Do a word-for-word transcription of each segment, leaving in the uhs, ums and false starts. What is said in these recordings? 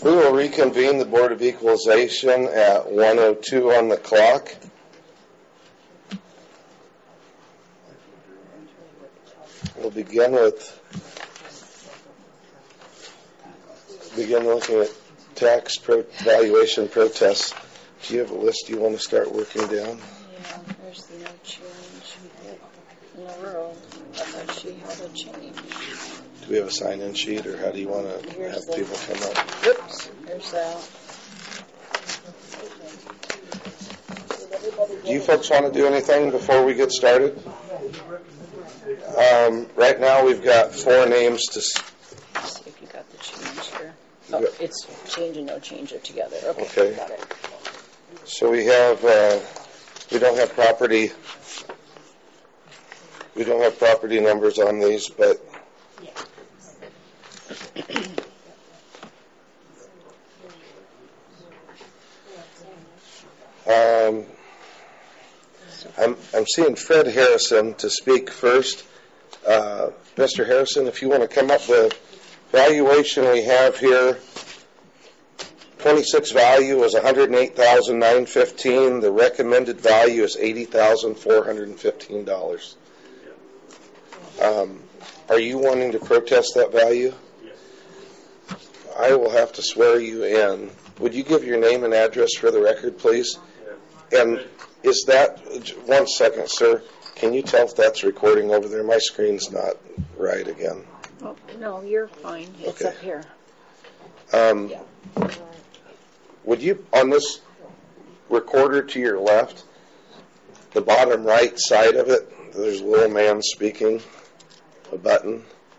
We will reconvene the Board of Equalization at one oh two on the clock. We'll begin with begin looking at tax pro- valuation protests. Do you have a list you want to start working down? Yeah, there's no change in the rural. I thought she had a change. Do we have a sign-in sheet, or how do you want to Here's have the, people come up? Oops, there's that. Do you folks want to do anything before we get started? Um, right now we've got four names to... See if you got the change here. Oh, it's change and no change are together. Okay, okay. Got it. So we have, uh, we don't have property, we don't have property numbers on these, but um, I'm, I'm seeing Fred Harrison to speak first. Uh, Mister Harrison, if you want to come up, the valuation we have here, twenty-six value is one hundred eight thousand nine hundred fifteen dollars. The recommended value is eighty thousand four hundred fifteen dollars. Um, are you wanting to protest that value? Yes. I will have to swear you in. Would you give your name and address for the record, please? Yes. And is that, one second, sir, can you tell if that's recording over there? My screen's not right again. Oh, no, you're fine. It's Okay. up here. Um, Yeah. Would you, on this recorder to your left, the bottom right side of it, there's a little man speaking, a button.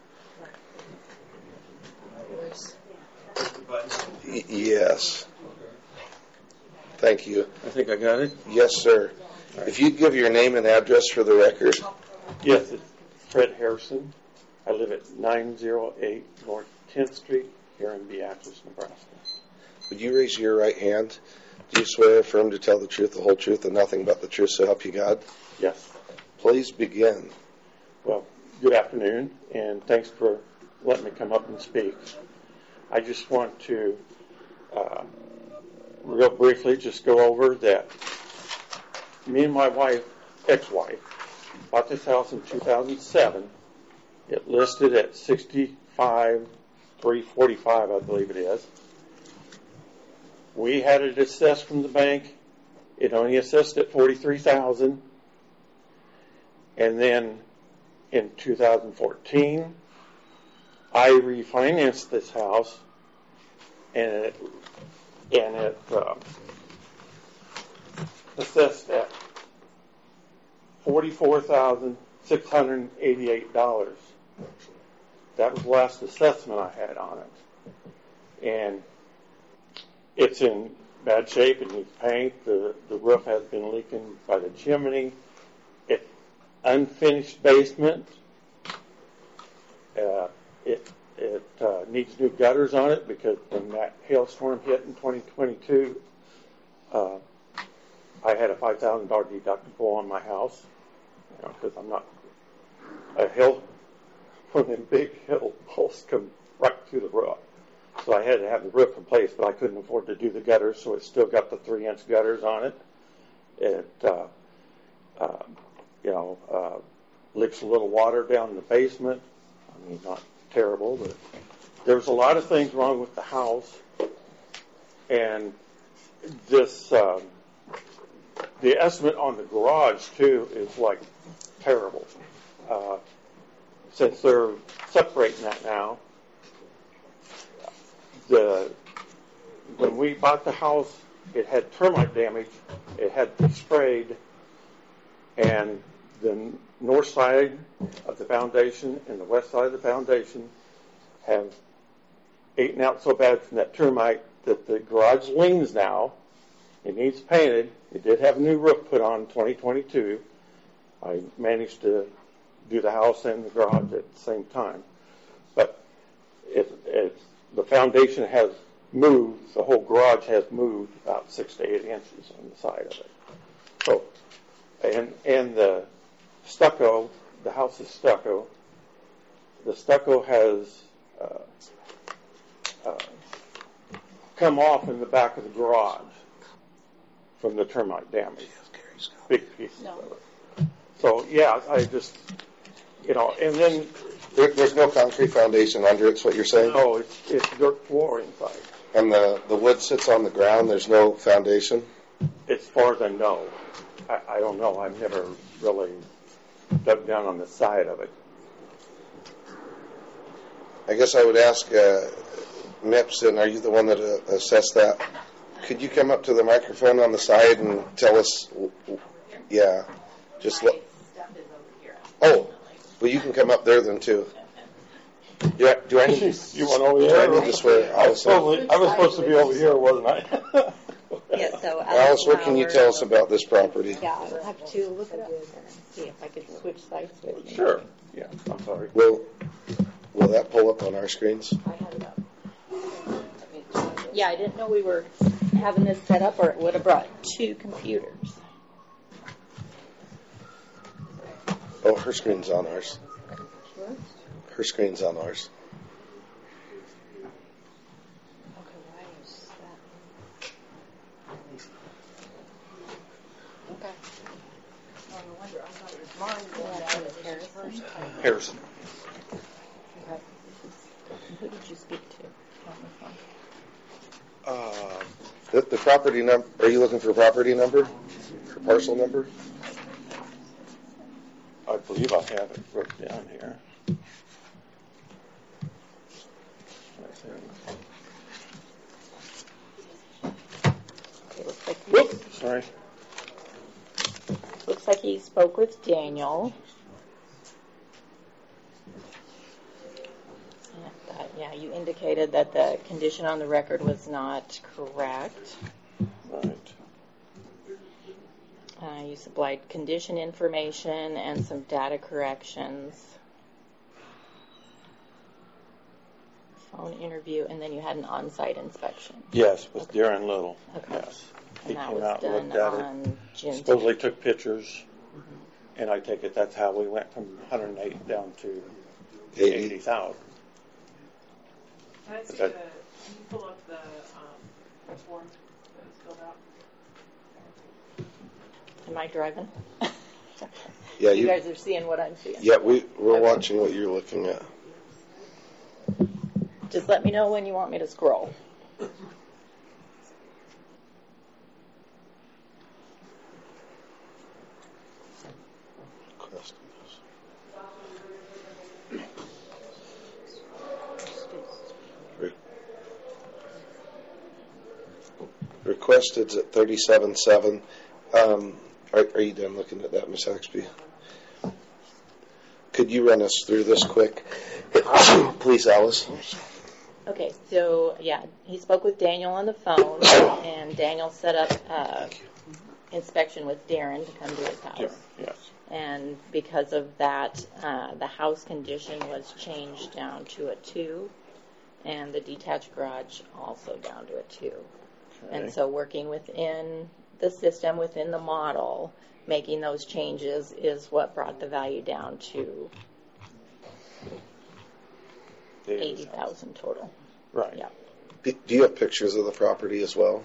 Y- yes. Thank you. I think I got it. Yes, sir. If you'd give your name and address for the record. Yes, it's Fred Harrison. I live at nine oh eight North tenth Street here in Beatrice, Nebraska. Would you raise your right hand? Do you swear or affirm to tell the truth, the whole truth, and nothing but the truth, so help you God? Yes. Please begin. Well, good afternoon, and thanks for letting me come up and speak. I just want to, uh, real briefly, just go over that me and my wife, ex-wife, bought this house in two thousand seven. It listed at sixty-five thousand three hundred forty-five dollars, I believe it is. We had it assessed from the bank. It only assessed at forty-three thousand dollars. And then in two thousand fourteen, I refinanced this house, and it, and it uh, assessed at forty-four thousand six hundred eighty-eight dollars. That was the last assessment I had on it. And it's in bad shape. It needs paint. The, the roof has been leaking by the chimney. It's unfinished basement. Uh, it it uh, needs new gutters on it because when that hailstorm hit in twenty twenty-two, uh, I had a five thousand dollars deductible on my house, you know, because I'm not a hill. One of them big hill posts come right through the roof. So I had to have the roof replaced, but I couldn't afford to do the gutters, so it's still got the three-inch gutters on it. It, uh, uh, you know, uh, leaks a little water down in the basement. I mean, not terrible, but there's a lot of things wrong with the house. And this, um, the estimate on the garage, too, is, like, terrible. Uh, since they're separating that now, the when we bought the house, it had termite damage. It had been sprayed, and the north side of the foundation and the west side of the foundation have eaten out so bad from that termite that the garage leans now. It needs painted. It did have a new roof put on in twenty twenty-two. I managed to do the house and the garage at the same time. But it, it, the foundation has moved, the whole garage has moved about six to eight inches on the side of it. So, and, and the stucco, the house is stucco. The stucco has uh, uh, come off in the back of the garage from the termite damage. Big pieces No. of it. So, yeah, I just, you know, and then, There, there's no concrete foundation under it's what you're saying? no, it's, it's dirt floor inside, And the, the wood sits on the ground, there's no foundation? as far as I know. I, I don't know, I've never really dug down on the side of it. I guess I would ask uh, Mipson, are you the one that uh, assessed that? Could you come up to the microphone on the side and tell us, yeah, just My look. stuff is over here. Oh, well, you can come up there then too. Do I, do I need, You want over do there? I need to swear? I Alice, was supposed, I was supposed to be over here, wasn't I? Yeah, so Alice, what can you Flower- tell us about this property? Yeah, I'll have to look it up and see if I could switch sides with you. Sure. Yeah, I'm sorry. Will, will that pull up on our screens? I have it up. Yeah, I didn't know we were having this set up, or it would have brought two computers. Oh, her screen's on ours. Her screen's on ours. Okay, why is that? Okay. Oh, no wonder, I thought it was mine going Yeah, down. that was Harrison. Harrison. Okay. Who did you speak to on the phone? Uh, the, the property number, are you looking for property number? Or parcel number? I believe I have it wrote down here. Okay, looks like Whoops, sorry. looks like he spoke with Daniel. Yeah, that- yeah, you indicated that the condition on the record was not correct. Right. Uh, you supplied condition information and some data corrections. Phone interview, and then you had an on-site inspection. Yes, with Darren Little. Okay. Yes. He And that came was out and done looked at it. on June Supposedly took pictures, and I take it that's how we went from one hundred eight down to Eighty. eighty thousand. Can I see Okay. the, can you pull up the, um, form that was filled out? Am I driving? Yeah, you you, guys are seeing what I'm seeing. yeah, we, we're watching what you're looking at. Just let me know when you want me to scroll. Requested at thirty-seven seven. Um, are, are you done looking at that, Miss Haxby? Could you run us through this quick? Please, Alice. Okay, so yeah, he spoke with Daniel on the phone, and Daniel set up uh, inspection with Darren to come to his house. Darren, yes. And because of that, uh, the house condition was changed down to a two, and the detached garage also down to a two. Okay. And so working within the system, within the model, making those changes is what brought the value down to eighty thousand total. Right. Yeah. Do do you have pictures of the property as well?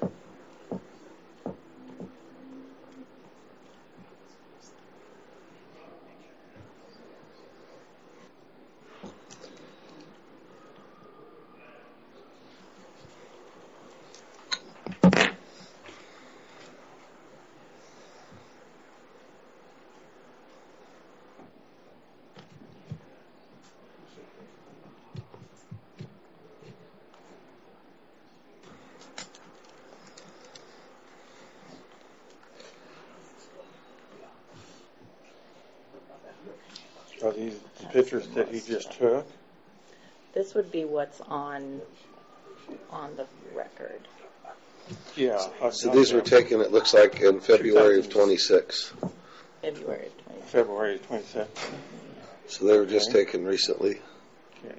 Are these the pictures that he just took? This would be what's on on the record. Yeah. I've So got these were them. taken, it looks like, in February of twenty-six. February twentieth. February twenty-sixth. So they were just Okay. taken recently. Okay.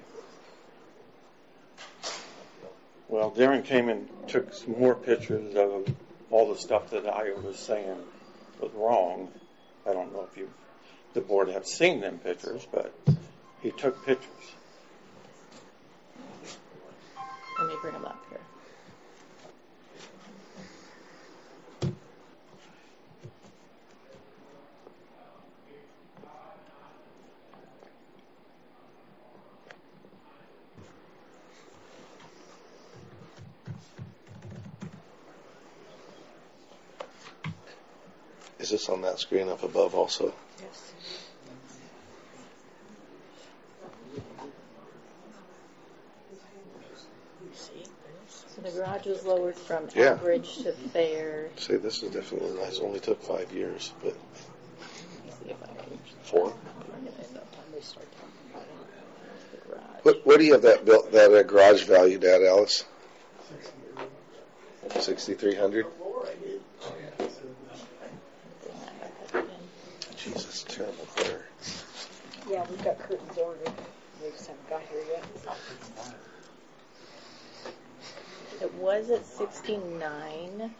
Well, Darren came and took some more pictures of all the stuff that I was saying was wrong. I don't know if you, the board, have seen them pictures, but he took pictures. Let me bring them up here. Is this on that screen up above also? Yes. So the garage was lowered from Yeah. average to fair. See, this is definitely nice. Only took five years, but See if I can four. find it by the time we start talking about it. The garage. What, what do you have that built that uh, garage valued at, Alice? Sixty-three hundred. Jesus, terrible glare. Yeah, we've got curtains ordered. We just haven't got here yet. It was at sixty-nine,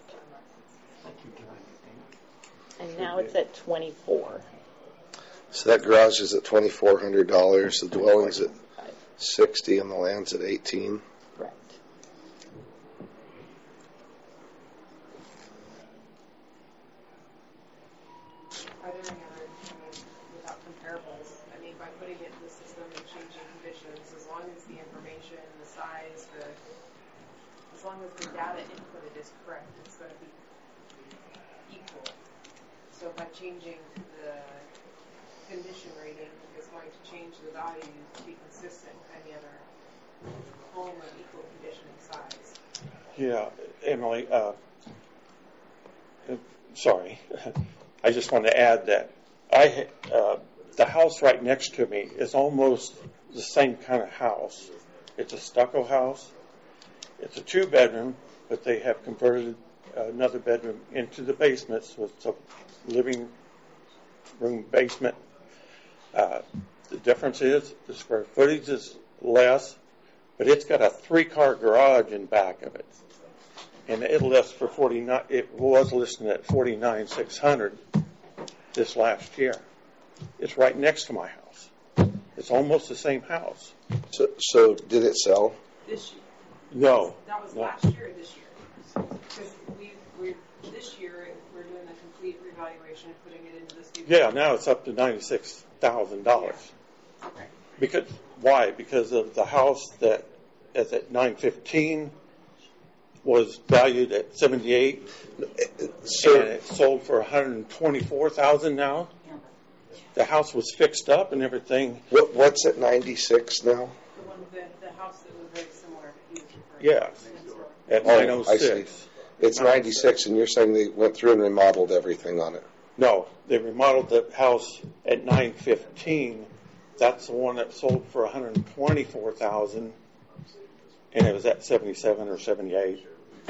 and now it's at twenty-four. So that garage is at twenty-four hundred dollars. The dwelling's at sixty, and the land's at eighteen. Correct. Are there any other, I mean, without comparables, I mean, by putting it in the system and changing conditions, as long as the information, the size, the, as long as the data inputted is correct, it's going to be equal. So by changing the condition rating, it's going to change the value to be consistent with any other home of equal condition and size. Yeah, Emily, uh, uh, sorry. I just want to add that I uh, the house right next to me is almost the same kind of house. It's a stucco house. It's a two-bedroom, but they have converted another bedroom into the basement, so it's a living room basement. Uh, the difference is the square footage is less, but it's got a three-car garage in back of it. And it lists for forty-nine. It was listed at forty-nine six hundred this last year. It's right next to my house. It's almost the same house. So, so did it sell? This year. No, That was no. last year or this year? Because we, we're, this year, we're doing the complete revaluation and putting it into this new. Yeah, now it's up to ninety-six thousand dollars. Okay. Because why? Because of the house that is at nine fifteen was valued at seventy-eight, So, and it sold for one hundred twenty-four thousand now. The house was fixed up and everything. what, what's at ninety-six now? The one, the, the house that was very similar that he was referring Yeah, to. at Oh, nine oh I see. six. It's ninety-six, and you're saying they went through and remodeled everything on it. No, they remodeled the house at nine fifteen. That's the one that sold for one hundred twenty-four thousand, and it was at seventy-seven or seventy-eight.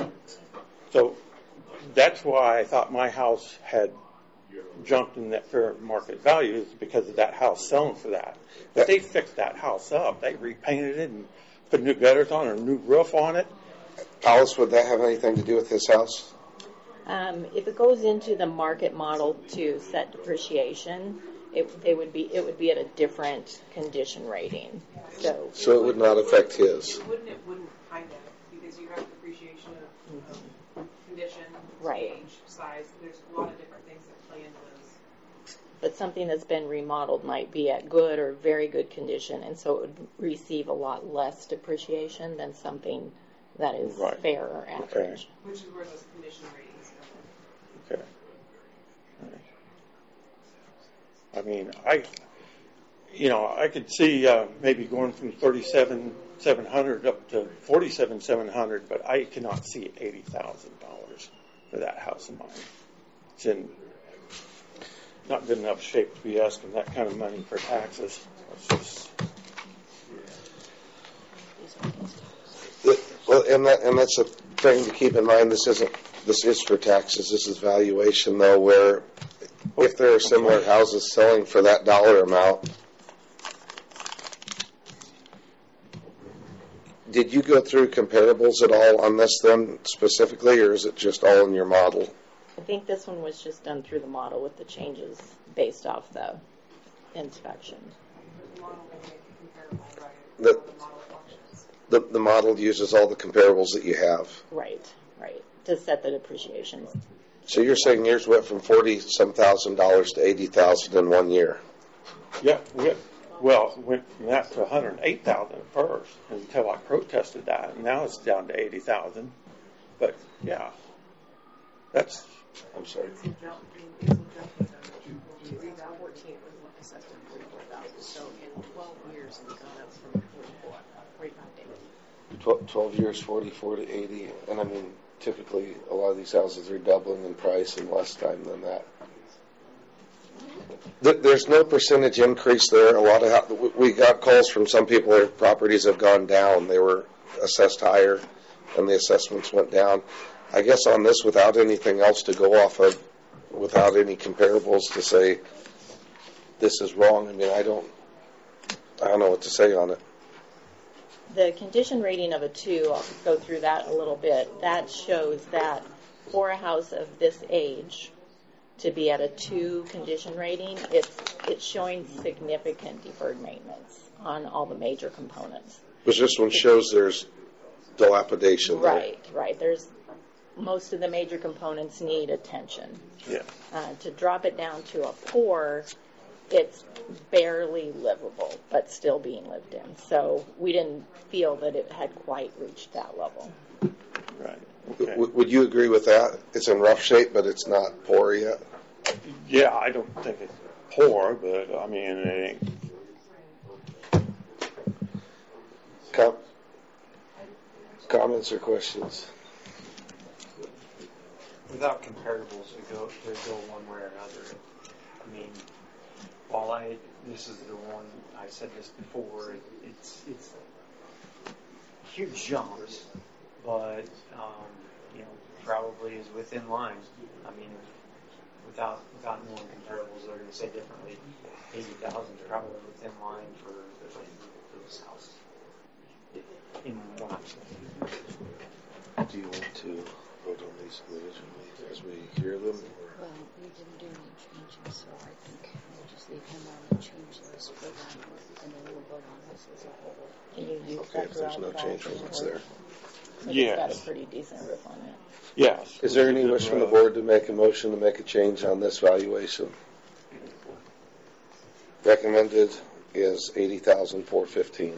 So that's why I thought my house had jumped in that fair market value, is because of that house selling for that. But they fixed that house up. They repainted it and put new gutters on, or a new roof on it. Alice, would that have anything to do with this house? Um, if it goes into the market model to set depreciation, it, it would be it would be at a different condition rating. So, So it would not affect his. It wouldn't, it wouldn't kind of, because you have depreciation of, of condition, Right. age, size. There's a lot of different things that play into those. but something that's been remodeled might be at good or very good condition, and so it would receive a lot less depreciation than something that is Right. fair or average. Which is where those condition ratings come in. Okay. I mean, I, you know, I could see uh, maybe going from thirty-seven seven hundred up to forty-seven seven hundred, but I cannot see eighty thousand dollars for that house of mine. It's in not good enough shape to be asking that kind of money for taxes. It's just, Well, and that and that's a thing to keep in mind. This isn't. This is for taxes. This is valuation, though. Where if there are similar houses selling for that dollar amount, did you go through comparables at all on this then specifically, or is it just all in your model? I think this one was just done through the model with the changes based off the inspection. The model will make it comparable, right? The- How the model functions. The the model uses all the comparables that you have. Right, right, to set the depreciation. So you're saying yours went from forty some thousand dollars to eighty thousand in one year. yeah, we, well, went from that to one hundred eight thousand at first until I protested that, and now it's down to eighty thousand. But yeah. That's, I'm sorry. It's in Jel- in- it's in Jefferson. three fourteen was assessed at forty-four thousand. So in twelve years, it's gone up from forty-four, forty-five to eighty. twelve, twelve years, forty-four to eighty, and I mean, typically a lot of these houses are doubling in price in less time than that. Th- There's no percentage increase there. A lot of hou- we- we got calls from some people their properties have gone down. They were assessed higher, and the assessments went down. I guess on this, without anything else to go off of, without any comparables to say this is wrong. I mean, I don't, I don't know what to say on it. The condition rating of a two, I'll go through that a little bit. That shows that for a house of this age to be at a two condition rating, it's it's showing significant deferred maintenance on all the major components. Because this one shows there's dilapidation there. Right, right. There's most of the major components need attention. yeah. Uh, to drop it down to a four, it's barely livable, but still being lived in. So we didn't feel that it had quite reached that level. Right. Okay. W- Would you agree with that? It's in rough shape, but it's not poor yet. Yeah, I don't think it's poor, but I mean, it ain't. Com- comments or questions? Without comparables to go to go one way or another. I mean, while I this is the one I said this before, it, it's it's huge jumps, but um, you know probably is within line. I mean, without without knowing comparables, they're going to say differently. Eighty thousand is probably within line for for, for this house. In what I'm saying. Do you want to vote on these individually as we hear them? Well, we didn't do any changes, so I think we'll just leave him on the change list for that, and then we'll vote on this as a whole. Can you use Okay, if there's no change from what's there. It's Yes. got a pretty decent roof on it. Yes. Is there any wish from the board to make a motion to make a change on this valuation? Recommended is eighty thousand four fifteen.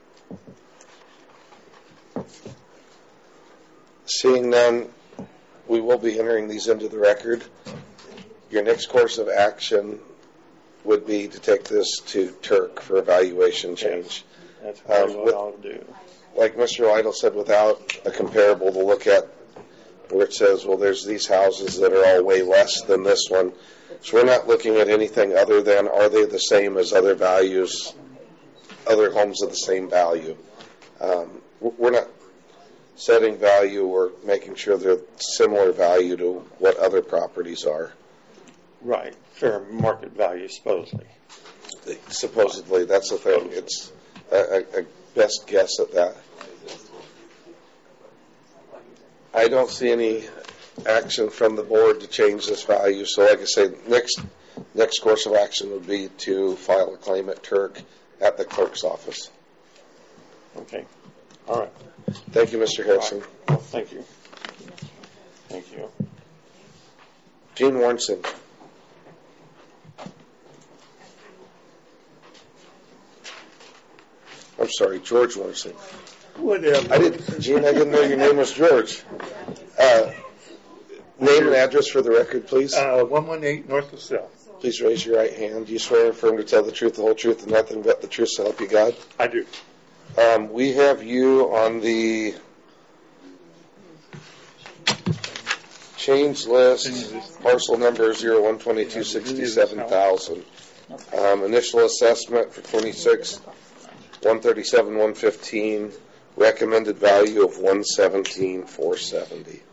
Seeing none, we will be entering these into the record. Your next course of action would be to take this to Turk for evaluation change. That's probably Um, what with- I'll do. Like Mister Lytle said, without a comparable to look at where it says, well, there's these houses that are all way less than this one. So we're not looking at anything other than, are they the same as other values, other homes of the same value? Um, we're not setting value, we're making sure they're similar value to what other properties are. Right. Fair market value, supposedly. Supposedly, that's the thing. It's a, a, a best guess at that. I don't see any action from the board to change this value. So like I say, next next course of action would be to file a claim at Turk at the clerk's office. Okay. All right. Thank you, Mister Harrison. Well, thank you. Thank you. Gene Warnson. I'm sorry, George Warnson. Whatever. I didn't, Gene, I didn't know your name was George. Uh, name and address for the record, please. Uh, one one eight North LaSalle. Please raise your right hand. Do you swear and affirm to tell the truth, the whole truth, and nothing but the truth, so help you God? I do. Um, we have you on the change list, parcel number zero one twenty-two sixty-seven thousand. Um, initial assessment for twenty-six, one thirty-seven, one fifteen. Recommended value of one seventeen, four seventy.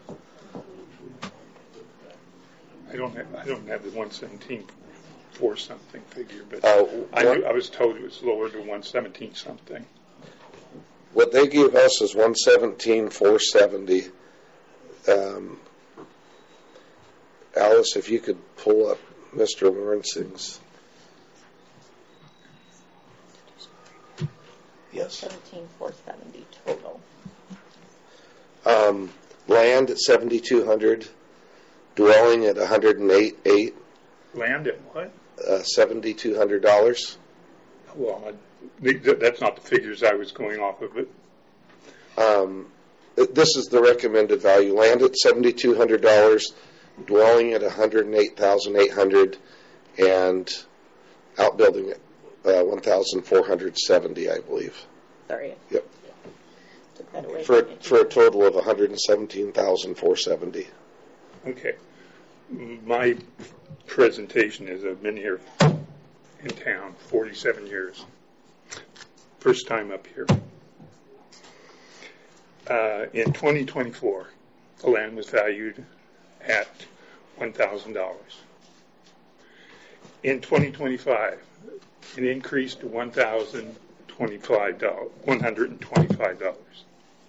I don't have, I don't have the one seventeen four something figure, but Uh, I what- knew, I was told it was lower to one seventeen something. What they gave us is one seventeen, four seventy. Um, Alice, if you could pull up Mister Lawrence's. Yes. Seventeen four seventy total. Um, land at seventy-two hundred, dwelling at one hundred eight eight, Land at what? uh, seventy-two hundred dollars. Well, I, th- that's not the figures I was going off of, but Um, this is the recommended value. Land at seventy-two hundred dollars, dwelling at one hundred eight thousand eight hundred dollars, and outbuilding at uh, one thousand four hundred seventy dollars, I believe. Sorry. Yep. Took that away For, from me. for a total of one hundred seventeen thousand four hundred seventy dollars. Okay. My presentation is I've been here in town forty-seven years. First time up here. Uh, in twenty twenty-four, the land was valued at one thousand dollars. In twenty twenty-five, it increased to one thousand twenty-five dollars, one hundred twenty-five dollars.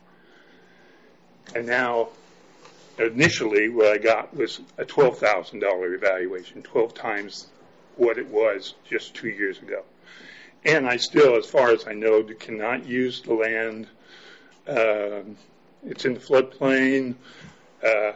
And now, initially, what I got was a twelve thousand dollars evaluation, twelve times what it was just two years ago. And I still, as far as I know, cannot use the land. Uh, it's in the floodplain. Uh,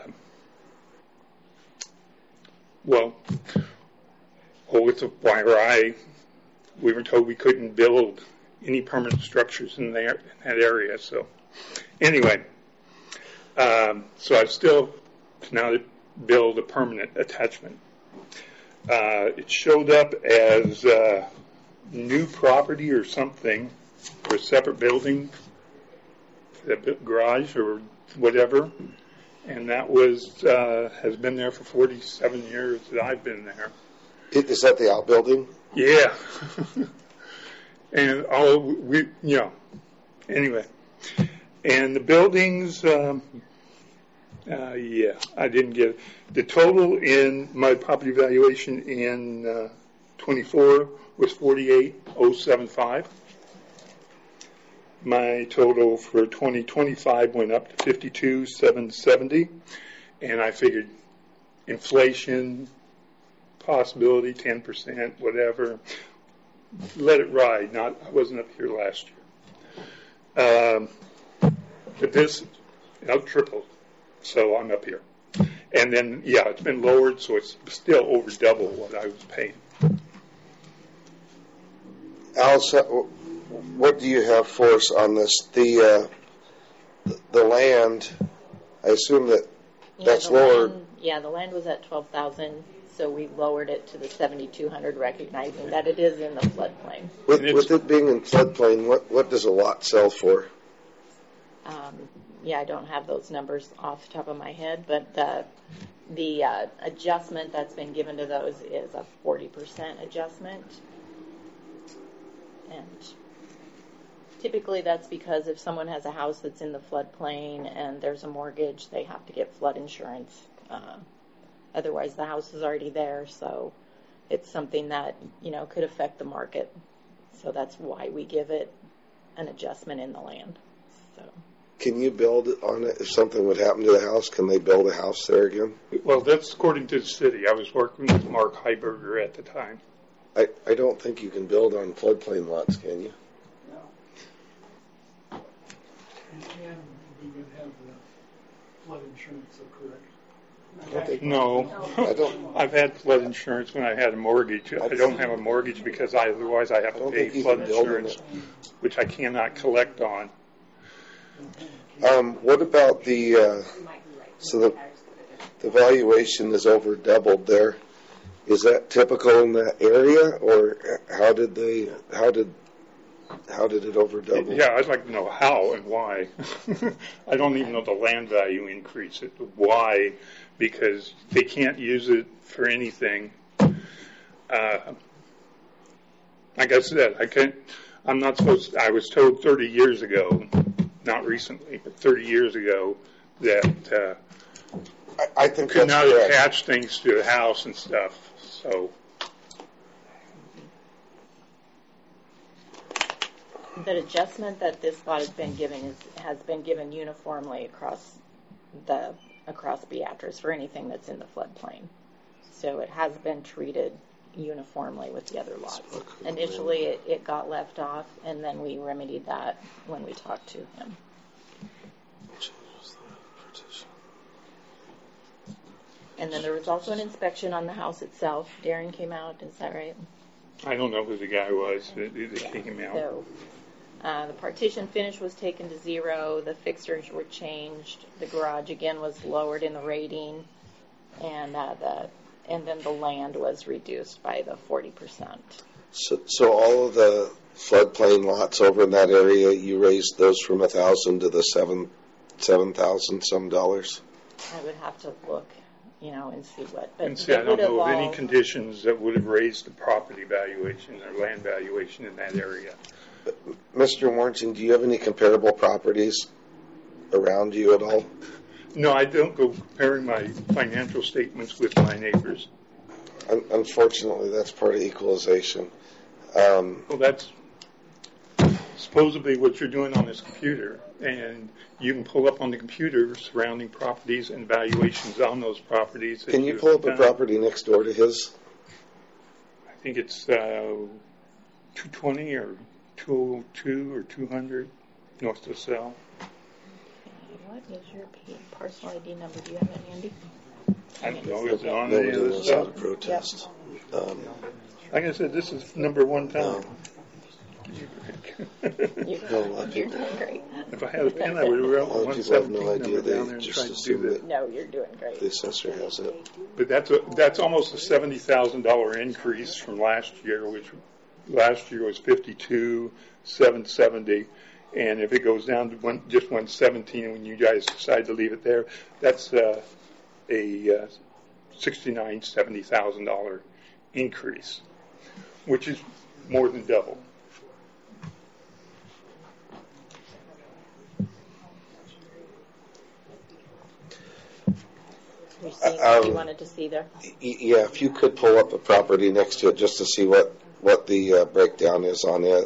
well, oh, it's a wire I. We were told we couldn't build any permanent structures in there in that area. So, anyway, um, so I still cannot build a permanent attachment. Uh, it showed up as uh, new property or something for a separate building, the garage or whatever, and that was uh, has been there for forty-seven years that I've been there. Is that the outbuilding? Yeah. And all we, you know, anyway, and the buildings, um, uh, yeah, I didn't get it. The total in my property valuation in uh, twenty-four was forty-eight thousand seventy-five. My total for twenty twenty-five went up to fifty-two thousand seven hundred seventy, and I figured inflation, possibility, ten percent, whatever, let it ride. Not, I wasn't up here last year. Um, but this, I'll triple, so I'm up here. And then, yeah, it's been lowered, so it's still over double what I was paying. Alice, what do you have for us on this? The uh, the land, I assume that Yeah, that's the lower. land- Yeah, the land was at twelve thousand, so we lowered it to the seventy-two hundred, recognizing that it is in the floodplain. With, And it's- with it being in floodplain, what, what does a lot sell for? Um, yeah, I don't have those numbers off the top of my head, but the the uh, adjustment that's been given to those is a forty percent adjustment. And typically that's because if someone has a house that's in the floodplain and there's a mortgage, they have to get flood insurance. Uh, otherwise, the house is already there, so it's something that, you know, could affect the market. So that's why we give it an adjustment in the land. So. Can you build on it if something would happen to the house? Can they build a house there again? Well, that's according to the city. I was working with Mark Heiberger at the time. I, I don't think you can build on floodplain lots, can you? And we would have the flood insurance, so correct? No, I don't. I've had flood insurance when I had a mortgage. I don't have a mortgage because I, otherwise I have I to don't pay think you flood can build on insurance, which I cannot collect on. Um, what about the, uh, so the, the valuation is over doubled there. Is that typical in that area, or how did they, how did, how did it over double? Yeah, I'd like to know how and why. I don't even know the land value increase. It. Why? Because they can't use it for anything. Uh, like I said, I can't. I'm not supposed to, I was told thirty years ago, not recently, but thirty years ago, that uh, I, I think could that's not correct. attach things to the house and stuff. So The adjustment that this lot has been given is, has been given uniformly across the across Beatrice for anything that's in the floodplain. So it has been treated uniformly with the other lots. Initially, it, it got left off, and then we remedied that when we talked to him. And then there was also an inspection on the house itself. Darren came out, is that right? I don't know who the guy was that, that Yeah. came out. So Uh, the partition finish was taken to zero. The fixtures were changed. The garage again was lowered in the rating, and uh, the and then the land was reduced by the forty percent. So, so all of the floodplain lots over in that area, you raised those from a thousand to the seven seven thousand some dollars. I would have to look, you know, and see what. But And see, I they don't would know of any evolve. conditions that would have raised the property valuation or land valuation in that area. Mister Warrington, do you have any comparable properties around you at all? No, I don't go comparing my financial statements with my neighbors. Un- unfortunately, that's part of equalization. Um, Well, that's supposedly what you're doing on this computer, and you can pull up on the computer surrounding properties and valuations on those properties. that can you you've pull up a done. property next door to his? I think it's uh, two twenty or two oh two or two hundred north of Cell. What is your P- parcel I D number? Do you have it handy? I don't know, is it on Nobody any of knows this how to stuff? protest. Um, Like I said, this is number one no. time. You're, No, a lot of you're people- doing great. If I had a pen, I would have wrote A lot of one people have no seventeen idea. number down They there and just tried to do assume that. that No, you're doing great. the assessor has it. But that's a, that's almost a seventy thousand dollar increase from last year, which last year was fifty-two seven seventy, and if it goes down to one, just one seventeen, when you guys decide to leave it there, that's uh, a uh, sixty-nine seventy thousand dollar increase, which is more than double. You're seeing what you Um, wanted to see there. Y- Yeah, if you could pull up a property next to it just to see what, what the uh, breakdown is on it.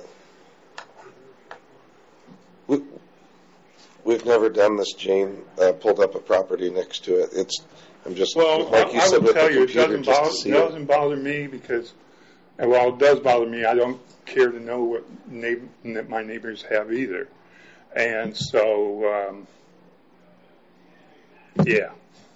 We, we've never done this, Jane, uh, pulled up a property next to it. It's, I'm just, Well, like you I, I said, will with the tell you, it computer doesn't just to bother, see it. doesn't bother me because, and while it does bother me, I don't care to know what neighbor, that my neighbors have either. And so, um, yeah.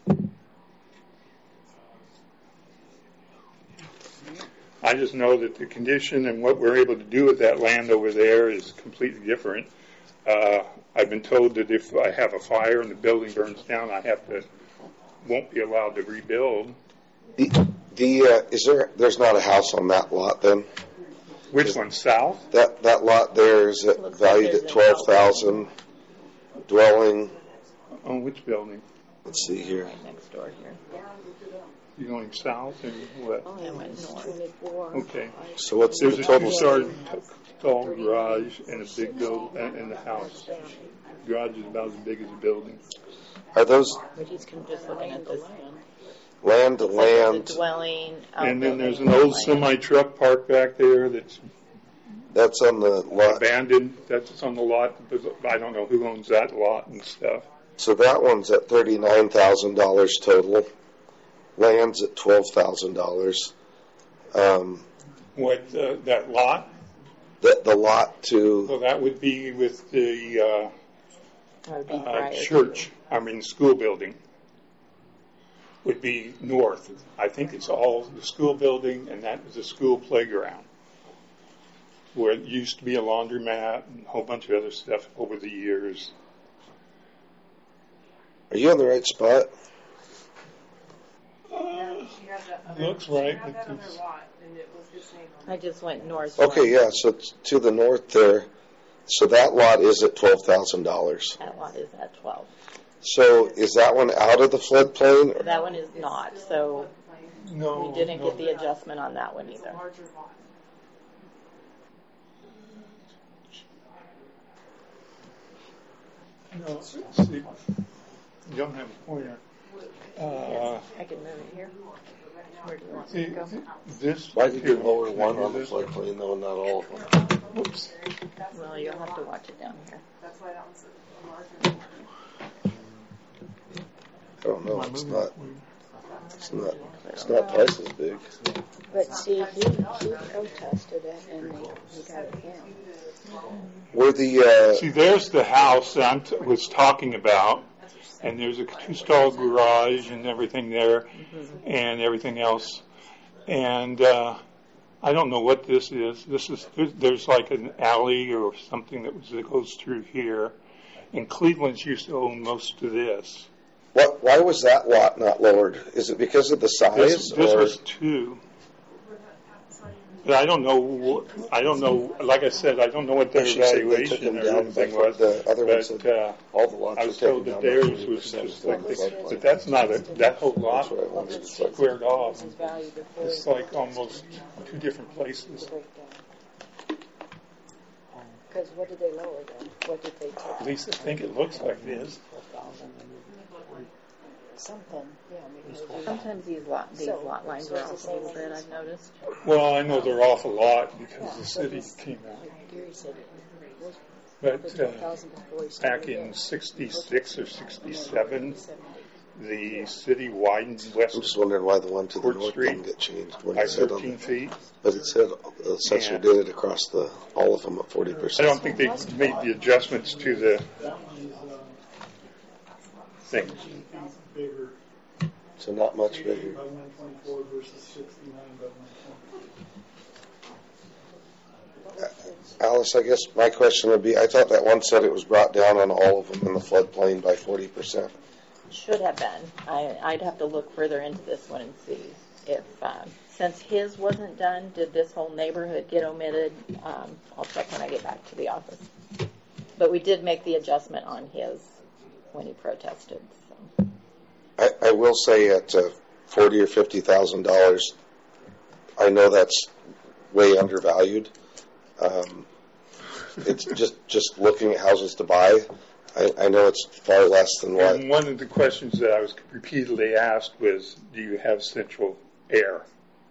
I just know that the condition and what we're able to do with that land over there is completely different. Uh, I've been told that if I have a fire and the building burns down, I have to, won't be allowed to rebuild. The, the uh, is there, there's not a house on that lot then? Which one, south? That, that lot there is at- Looks like valued there's at an twelve thousand, dwelling, On which building? let's see here. Right next door here. You going south and what? I went north. Okay. So what's There's the a total? two-story tall garage and a big build, and, and the house. Garage is about as big as a building. Are those He's just looking at this. land to Looks like there's a land? dwelling. And then there's an outbuilding, old land. semi-truck parked back there that's That's on the lot. abandoned. That's on the lot. But I don't know who owns that lot and stuff. So that one's at thirty-nine thousand dollars total. Land's at twelve thousand dollars. Um, What, uh, that lot? the, the lot to, Well, that would be with the That would be uh, uh, prior to- church, I mean, school building. Would be north. I think it's all the school building, and that was a school playground where it used to be a laundromat and a whole bunch of other stuff over the years. are you on the right spot? Uh, She had that other, Looks she right. had that other It's- lot, and it was his name on I it. just went north. Okay, one. yeah, so it's to the north there. So that lot is at twelve thousand dollars. That lot is at twelve. So is that one out of the floodplain? or- That one is not, so No, we didn't no. get the adjustment on that one It's a either. larger lot. No, see, you don't have a pointer. Uh, I can move it here. Where do you want see, me to go? this. Why did you lower here, one on the this- floodplain though, not all of them? Whoops. Well, you'll have to watch it down here. That's why that one's a larger. I don't know, Am I it's moving? not, it's not, it's not twice as big. But see, he, he protested it and they, he got it down. Where the, See, there's the house that I t- was talking about, and there's a two-stall garage and everything there, and everything else. And uh, I don't know what this is. This is there's like an alley or something that, was, that goes through here, and Cleveland's used to own most of this. What? Why was that lot not lowered? Is it because of the size? This, this or? was two. But I don't know. I don't know. Like I said, I don't know what their She said they took evaluation them or down, anything but was. the other one said But uh, all the lots I were was taken told down that by theirs forty was percent just within like the this. floodplain. But that's not a. That whole lot That's what I wanted to say. squared off. His value before It's he like almost two different places. Because what did they lower then? What did they take? At least I think it looks like this. Something, yeah. Maybe Sometimes these lot, these So, lot lines so are it's the off a same little bit, as- I've noticed. Well, I know they're off a lot because Yeah, the so city he's- came out. like Gary said, it was But probably uh, twelve thousand before he started back in there. sixty-six or sixty-seven, seventy. the city widened west I'm just wondering why the one to the Court north Street didn't get changed when by it said on thirteen the, feet. but it said the assessor Yeah. did it across the all of them at forty I percent. don't think they made the adjustments to the thing. Bigger So not much bigger. by one twenty-four versus sixty-nine by one twenty. Alice, I guess my question would be: I thought that one said it was brought down on all of them in the floodplain by forty percent. Should have been. I, I'd have to look further into this one and see if, um, since his wasn't done, did this whole neighborhood get omitted? Um, I'll check when I get back to the office. But we did make the adjustment on his when he protested. So. I, I will say at uh, forty or fifty thousand dollars, I know that's way undervalued. Um, it's just just looking at houses to buy. I, I know it's far less than what. And one of the questions that I was repeatedly asked was, do you have central air?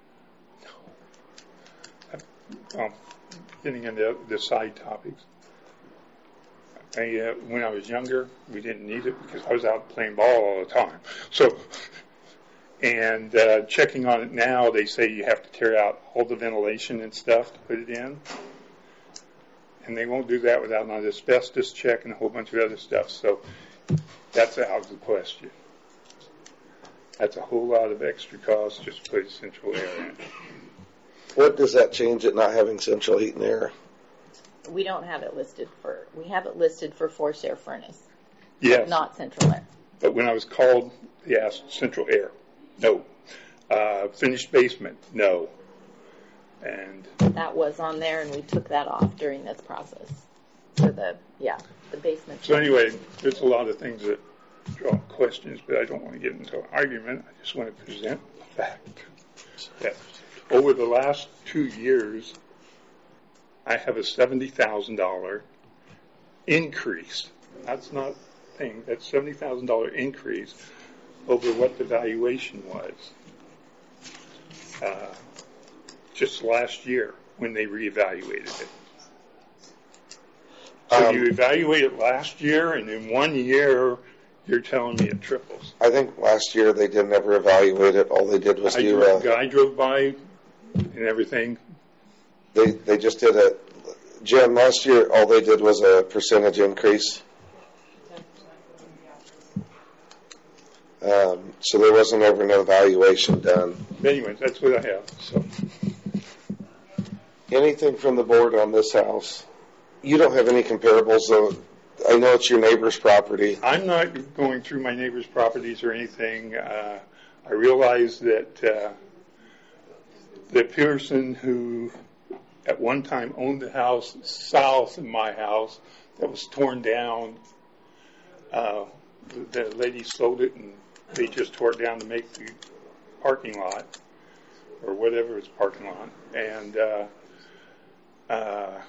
No. Um, getting into the side topics. I, uh, when I was younger, we didn't need it because I was out playing ball all the time. So, and uh, checking on it now, they say you have to tear out all the ventilation and stuff to put it in. And they won't do that without an asbestos check and a whole bunch of other stuff. So that's out of the question. That's a whole lot of extra cost just to put central air in. What does that change it not having central heat and air? We don't have it listed for, we have it listed for forced air furnace, Yes. not central air. But when I was called, they asked central air. No. Uh, finished basement. No. And That was on there, and we took that off during this process. For the, yeah, the basement. so anyway, there's a lot of things that draw questions, but I don't want to get into an argument. I just want to present a fact that over the last two years, I have a seventy thousand dollars increase. That's not a thing. That's seventy thousand dollars increase over what the valuation was uh, just last year when they reevaluated it. So Um, you evaluate it last year, and in one year, you're telling me it triples. I think last year they didn't ever evaluate it. All they did was I do drove, a, guy drove by and everything. they they just did a Jim last year. All they did was a percentage increase. Um, so there wasn't ever an evaluation done. But anyways, that's what I have. So Anything from the board on this house? You don't have any comparables, though. I know it's your neighbor's property. I'm not going through my neighbor's properties or anything. Uh, I realize that uh, the person who at one time owned the house south of my house that was torn down, uh, the, the lady sold it and they just tore it down to make the parking lot or whatever it's parking lot. And uh, uh,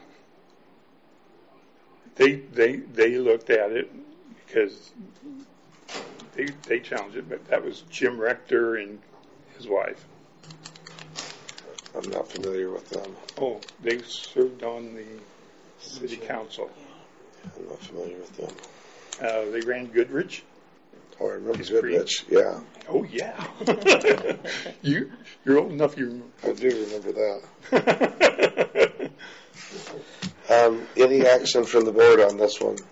they they they looked at it because they they challenged it, but that was Jim Rector and his wife. I'm not familiar with them. Oh, they served on the city council. I'm not familiar with them. Uh, they ran Goodrich. Oh, I remember His Goodrich. Yeah, Oh yeah, you you're old enough. You I do remember that. remember. Um, any action from the board on this one?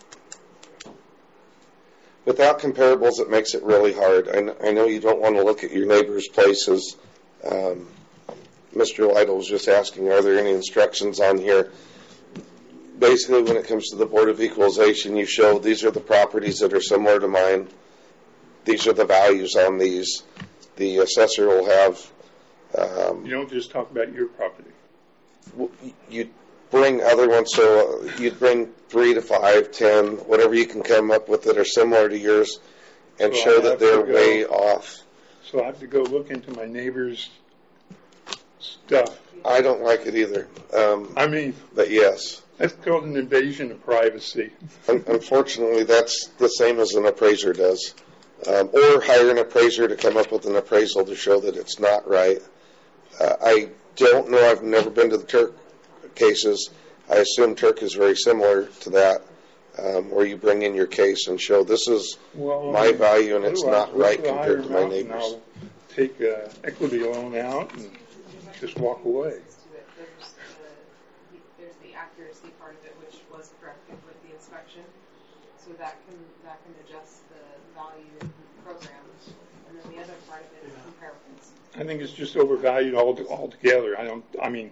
Without comparables, it makes it really hard. I, kn- I know you don't want to look at your neighbor's places um, Mister Lytle was just asking, are there any instructions on here? Basically, when it comes to the Board of Equalization, you show these are the properties that are similar to mine. These are the values on these. The assessor will have. Um, You don't just talk about your property. you bring other ones, so you'd bring three to five, ten, whatever you can come up with that are similar to yours, and So I show have that they're to go- way off. So I have to go look into my neighbor's stuff. I don't like it either. Um, I mean, but yes, that's called an invasion of privacy. Un- unfortunately, that's the same as an appraiser does. Um, or hire an appraiser to come up with an appraisal to show that it's not right. Uh, I don't know. I've never been to the Turk cases. I assume Turk is very similar to that, um, where you bring in your case and show this is Well, my value and it's otherwise, not right what's the compared to my higher amount? And neighbors. I'll take an equity loan out and just walk away. To it. There's the, there's the accuracy part of it, which was corrected with the inspection. So that can, that can adjust the value programs. And then the other part of it is comparables. I think it's just overvalued all altogether. I don't. I mean,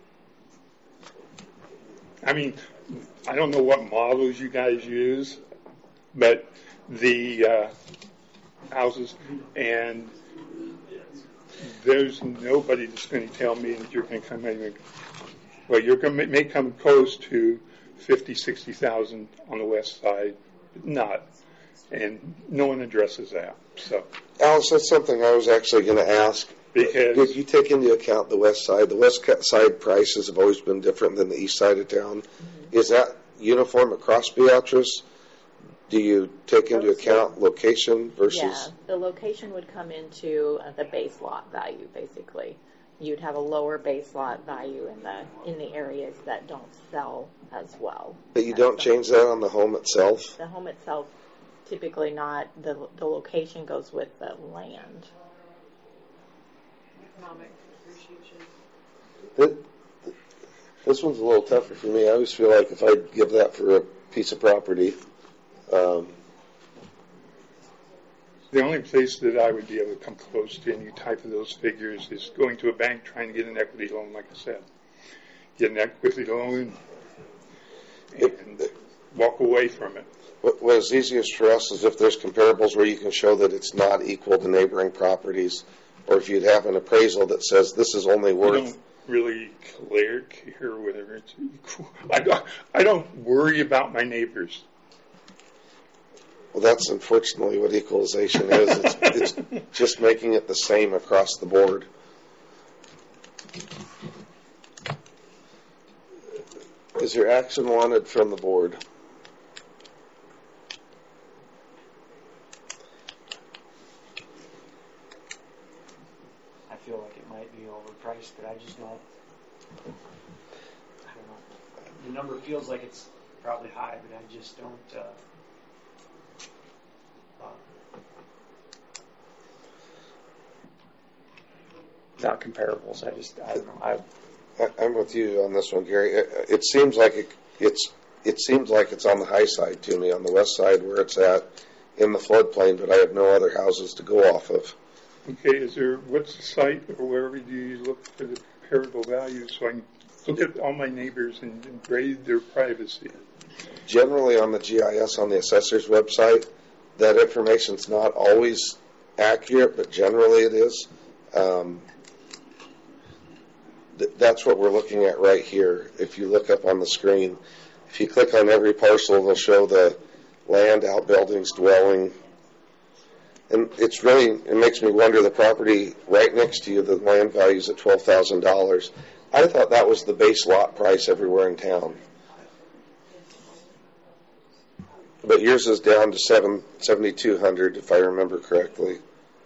I mean, I don't know what models you guys use, but the uh, houses, and there's nobody that's going to tell me that you're going to come in. Well, you're going to may come close to fifty, sixty thousand on the west side, but not, and no one addresses that. So, Alice, that's something I was actually going to ask. because Did you take into account the west side? The west side prices have always been different than the east side of town. Mm-hmm. Is that uniform across Beatrice? Do you take into account location versus? Yeah, the location would come into uh, the base lot value, basically. You'd have a lower base lot value in the in the areas that don't sell as well. But you don't change that on the home itself? The home itself, typically not. The, the location goes with the land. Economic appreciation. It, this one's a little tougher for me. I always feel like if I give that for a piece of property, um, the only place that I would be able to come close to any type of those figures is going to a bank trying to get an equity loan, like I said. Get an equity loan and walk away from it. what, what is easiest for us is if there's comparables where you can show that it's not equal to neighboring properties, or if you'd have an appraisal that says this is only I worth. don't really clear care whether it's equal. I don't, I don't worry about my neighbors. Well, that's unfortunately what equalization is. It's, it's just making it the same across the board. Is there action wanted from the board? I feel like it might be overpriced, but I just don't. I don't know. The number feels like it's probably high, but I just don't. Uh, uh, not comparables. I just. I don't know. I. I- I'm with you on this one, Gary. It, it seems like it, it's it seems like it's on the high side to me, on the west side where it's at in the floodplain, but I have no other houses to go off of. Okay, is there, what's the site or wherever do you look for the comparable values so I can look at all my neighbors and, and grade their privacy? Generally on the G I S on the assessor's website, that information's not always accurate, but generally it is. Um, th- that's what we're looking at right here. If you look up on the screen, if you click on every parcel, it'll show the land, outbuildings, dwelling. And it's really, it makes me wonder, the property right next to you, the land value's at twelve thousand dollars. I thought that was the base lot price everywhere in town. But yours is down to seven seventy-two hundred, if I remember correctly.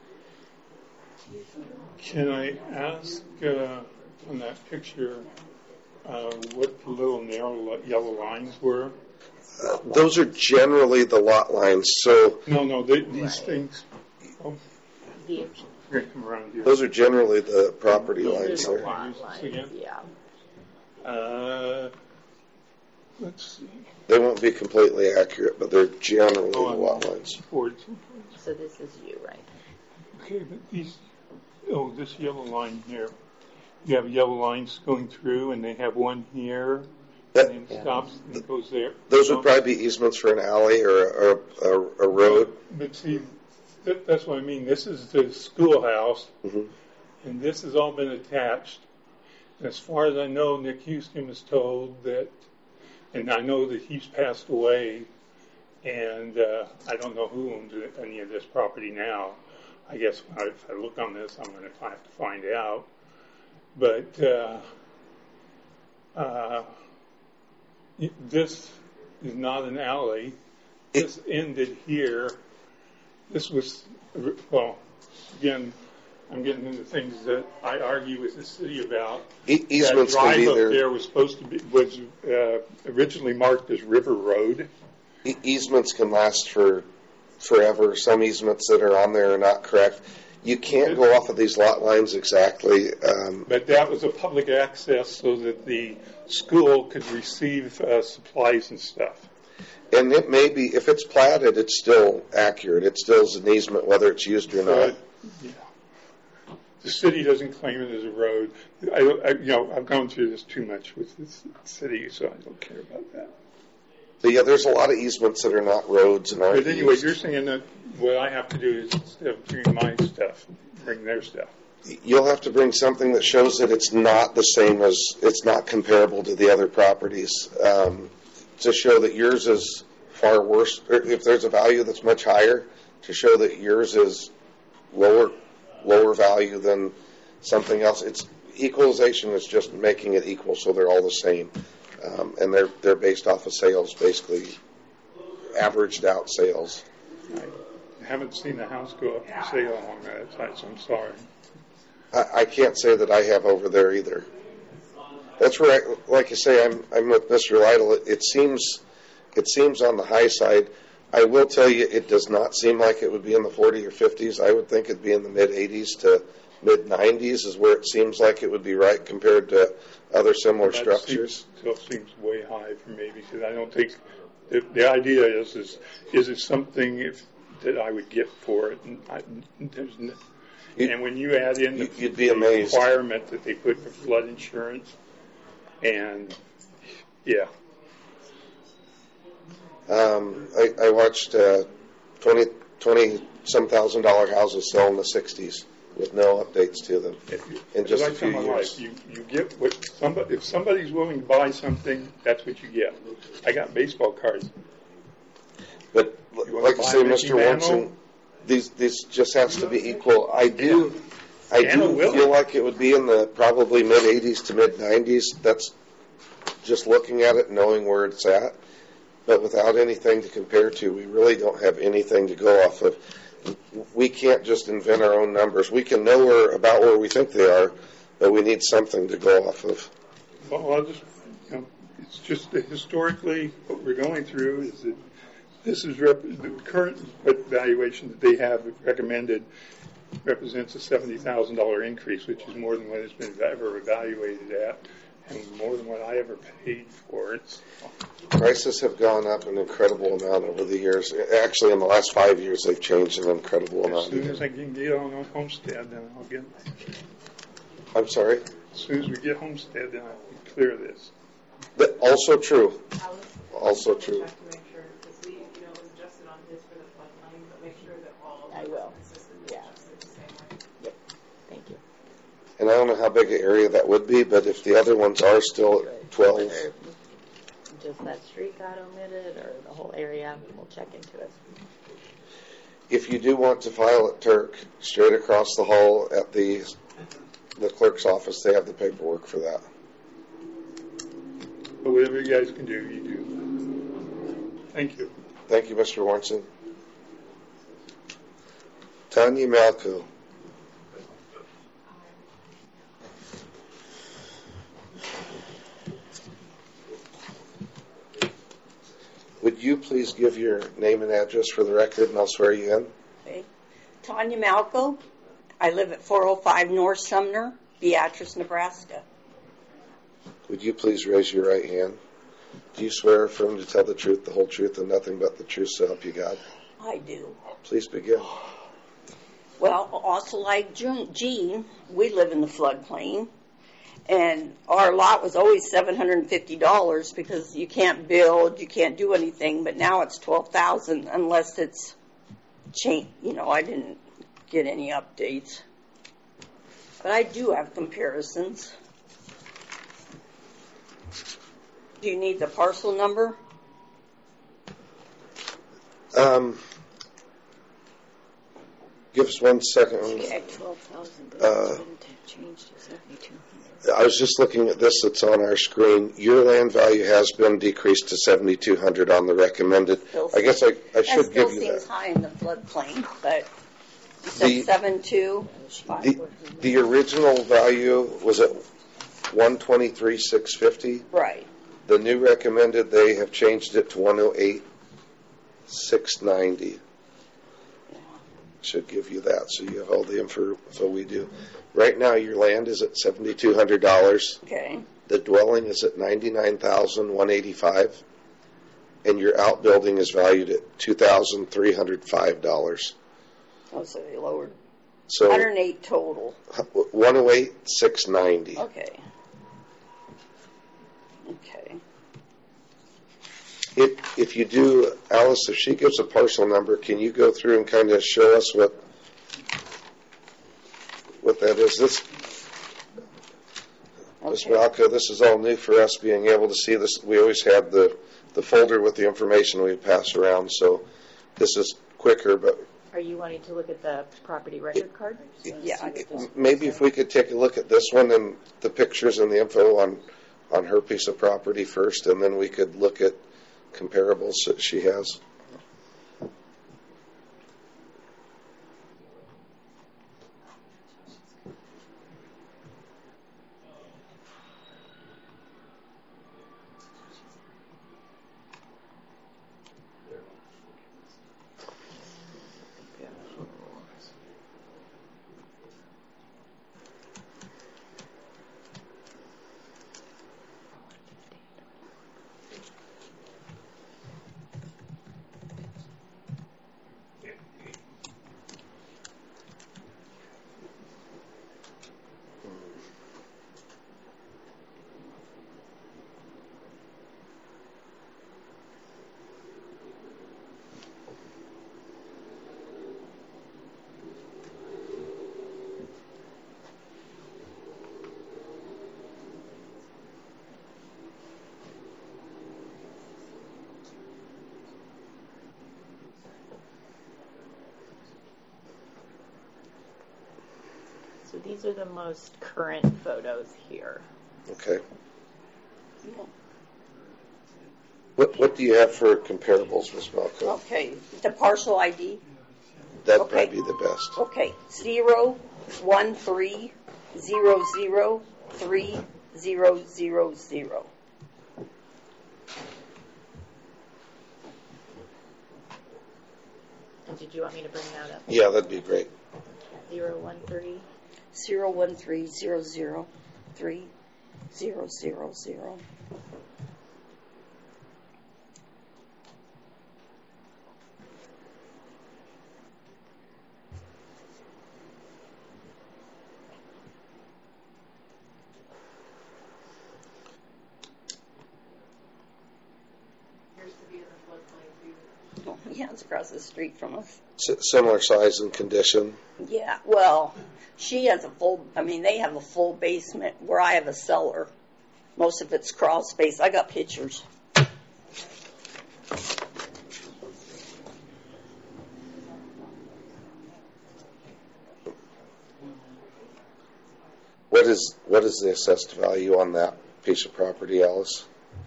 Can I ask uh, on that picture uh, what the little narrow yellow lines were? Uh, those are generally the lot lines. So No, no, they, these things. Oh, The, I'm going to come around here. those are generally the property these lines are the there. lot lines, Again? yeah. Uh, let's see. They won't be completely accurate, but they're generally the Oh, I'm lot lines. forward. So this is you, right? Okay, but these, oh, this yellow line here, you have yellow lines going through, and they have one here, That- and then stops and goes there. Those would probably be easements for an alley or a, a, a road. But see, that, that's what I mean. This is the schoolhouse, Mm-hmm. and this has all been attached. And as far as I know, Nick Houston was told that, and I know that he's passed away, and uh, I don't know who owns any of this property now. I guess when I, if I look on this, I'm going to have to find out. But uh, uh, this is not an alley. This ended here. This was, well, again, I'm getting into things that I argue with the city about. E- easements that can drive be up there. there was supposed to be, was uh, originally marked as River Road. E- easements can last for forever. Some easements that are on there are not correct. You can't go off of these lot lines exactly. Um, But that was a public access so that the school could receive uh, supplies and stuff. and it may be, if it's platted, it's still accurate. It still is an easement whether it's used or not. But, yeah. The city doesn't claim it as a road. I, I, you know, I've gone through this too much with this city, so I don't care about that. But yeah, there's a lot of easements that are not roads and aren't But anyway, used. you're saying that what I have to do is instead of doing my stuff, bring their stuff. You'll have to bring something that shows that it's not the same as, it's not comparable to the other properties, um, to show that yours is far worse, or if there's a value that's much higher, to show that yours is lower, lower value than something else. It's equalization is just making it equal so they're all the same, um, and they're they're based off of sales, basically averaged out sales. I haven't seen the house go up for sale along that side, so I'm sorry. I, I can't say that I have over there either. That's where, I, like you say, I'm I'm with Mister Lytle. It, it seems it seems on the high side. I will tell you, it does not seem like it would be in the forty or fifties. I would think it'd be in the mid eighties to mid nineties is where it seems like it would be right compared to other similar That structures. Seems, still seems way high for me because I don't think the, the idea is is is it something if that I would get for it. And, I, there's no, You- and when you add in the, you'd be the amazed. requirement that they put for flood insurance, and yeah, Um, I, I watched uh, twenty, twenty some thousand dollar houses sell in the sixties with no updates to them in just As I a few tell my years. wife, you you get what somebody if somebody's willing to buy something, that's what you get. I got baseball cards. But You wanna like you buy say, Mickey Mister Mantle? Watson, these this just has to be equal. I do, I Mantle do will. feel like it would be in the probably mid eighties to mid nineties. That's just looking at it, knowing where it's at. But without anything to compare to, we really don't have anything to go off of. We can't just invent our own numbers. We can know where, about where we think they are, but we need something to go off of. Well, I'll just, you know, it's just that historically what we're going through is that this is rep- the current valuation that they have recommended represents a seventy thousand dollars increase, which is more than what it's been ever evaluated at and more than what I ever paid for it. Prices have gone up an incredible amount over the years. Actually, in the last five years, they've changed an incredible As amount. soon as I can get on a homestead, then I'll get, I'm sorry? as soon as we get homestead, then I'll clear this. But also true. Alice, Also true. check to make sure, because we, you know, it was adjusted on his for the floodplain, but make sure that all of I them will. are consistently Yeah. adjusted the same way. Thank you. And I don't know how big an area that would be, but if the other ones are still at twelve, Or just that street got omitted, or the whole area, we'll check into it. if you do want to file at Turk, straight across the hall at the the clerk's office, they have the paperwork for that. But whatever you guys can do, you do. Thank you. Thank you, Mister Warrenson. Tanya Malco. Would you please give your name and address for the record, and I'll swear you in? Okay. Tanya Malco. I live at four oh five North Sumner, Beatrice, Nebraska. Would you please raise your right hand? Do you swear or affirm to tell the truth, the whole truth, and nothing but the truth, so help you God? I do. Please begin. Well, also like June- Jean, we live in the floodplain. And our lot was always seven hundred fifty dollars because you can't build, you can't do anything, but now it's twelve thousand dollars unless it's changed. You know, I didn't get any updates. But I do have comparisons. Do you need the parcel number? Um, give us one second. Okay, twelve thousand, but Uh, it didn't change to seventy-two hundred. I was just looking at this that's on our screen. Your land value has been decreased to seventy-two hundred on the recommended. Still I guess I, I That should still give you seems that. high in the floodplain, but you said The- seven two. The, the original value was at one twenty-three six fifty. Right. The new recommended, they have changed it to one oh eight six ninety. Should give you that, so you have all the info so we do. Right now, your land is at seventy-two hundred dollars. Okay. The dwelling is at ninety-nine thousand one hundred eighty-five dollars, and your outbuilding is valued at two thousand three hundred five dollars. Oh, so they lowered. So one hundred eight total. one oh eight six ninety. Okay. Okay. If if you do, Alice, if she gives a parcel number, can you go through and kind of show us what what that is? This, Miz Okay. Malco, this is all new for us, being able to see this. We always had the the folder with the information we pass around, so this is quicker. But Are you wanting to look at the property record card? Yeah. I get this. maybe if we could take a look at this one and the pictures and the info on on her piece of property first, and then we could look at comparables that she has. So these are the most current photos here. Okay. What what do you have for comparables, Miz Malco? Okay. The parcel I D. That'd Okay. probably be the best. Okay. Zero one three zero zero three zero zero zero. And did you want me to bring that up? Yeah, that'd be great. Zero one three. Zero one three zero zero three zero zero zero. Appears to be in the floodplain too. Oh, yeah, it's across the street from us. S- similar size and condition. Yeah, well, she has a full, I mean, they have a full basement where I have a cellar. Most of it's crawl space. I got pictures. What is what is the assessed value on that piece of property, Alice?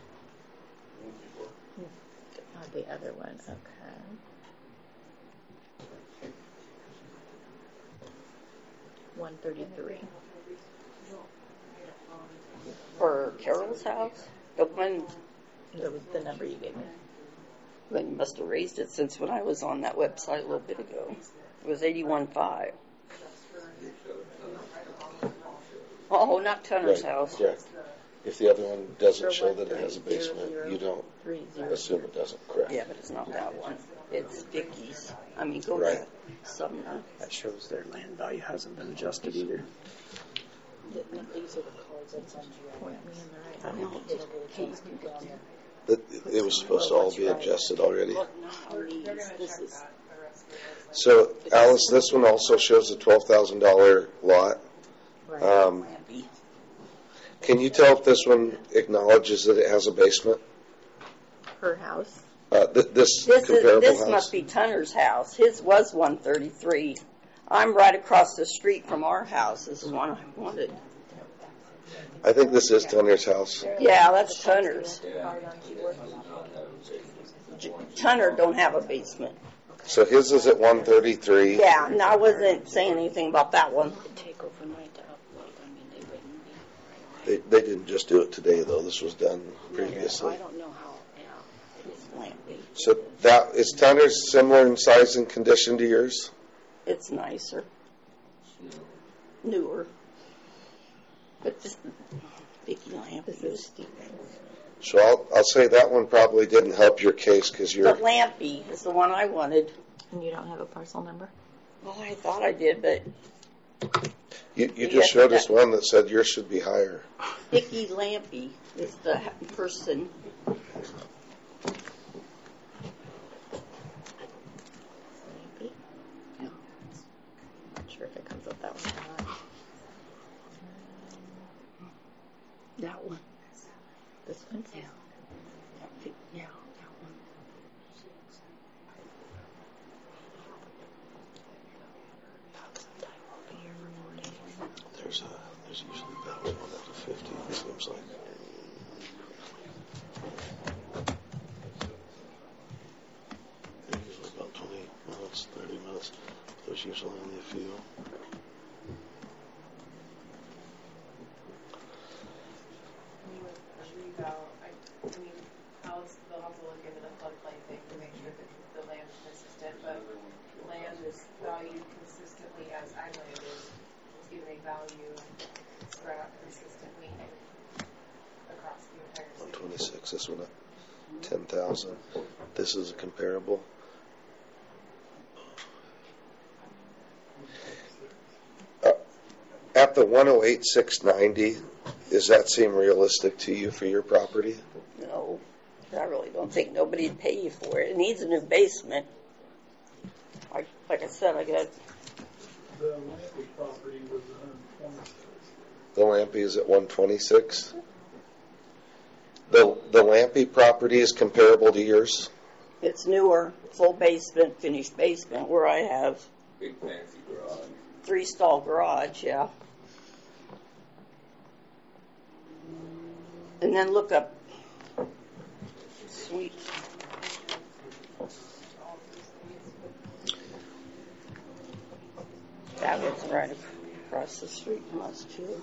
Oh, the other one. Okay. One thirty-three. For Carol's house? The one, That was the number you gave me. well, you must have raised it since when I was on that website a little bit ago. It was eighty-one five. Oh, not Tunner's Right, house. correct. If the other one doesn't Zero show one that it has a three zero basement, zero you don't Three zero. assume it doesn't, correct? Yeah, but it's not that one. It's Vicky's. I mean, go Right. to Sumner. That shows their land value hasn't been adjusted either. These are the cards Point me in the right I know, just keys can go there. It, it was supposed to all be adjusted already. Look now on these, this is, So, Alice, this one also shows a twelve thousand dollars lot. Um, Lampy. can you tell if this one acknowledges that it has a basement? her house. Uh, th- this This is, comparable this house? must be Tunner's house. His was one thirty-three. I'm right across the street from our house, is the one I wanted. I think this is Tunner's house. Yeah, that's Tunner's. J- Tunner don't have a basement. So his is at one thirty-three. Yeah, and I wasn't saying anything about that one. Take overnight to upload. I mean, they wouldn't be. They, they didn't just do it today, though. This was done I previously. don't know how, yeah. It's Lampy. So that is Tunner's similar in size and condition to yours? It's nicer. Newer. But this, Vicky Lampy is steep. So I'll, I'll say that one probably didn't help your case because you're. But Lampy is the one I wanted. And you don't have a parcel number? Well, I thought I did, but You, you Yes, just showed us that- one that said yours should be higher. Vicky Lampy is the ha- person. Maybe. Yeah. Not sure if it comes up that way or not. That one. This one? Yeah. Yeah, that one. There's a, there's usually about one up to fifty, it seems like. They're usually about twenty minutes, thirty minutes. There's usually only a few. We would leave out, I, I mean, Alice, they'll have to look into the floodplain thing to make sure that the land is consistent, but land is valued consistently as ag land is, it's given a value spread out consistently across the entire one city. twenty-six, this one at ten thousand. This is a comparable. Uh, At the one oh eight six ninety, does that seem realistic to you for your property? No, I really don't think nobody'd pay you for it. It needs a new basement. Like, like I said, I got, The Lampy property was one hundred twenty. The Lampy is at one twenty-six. The the Lampy property is comparable to yours? it's newer, full basement, finished basement, where I have Big fancy garage. three stall garage, yeah. And then look up Sweet. That was right across the street from us too.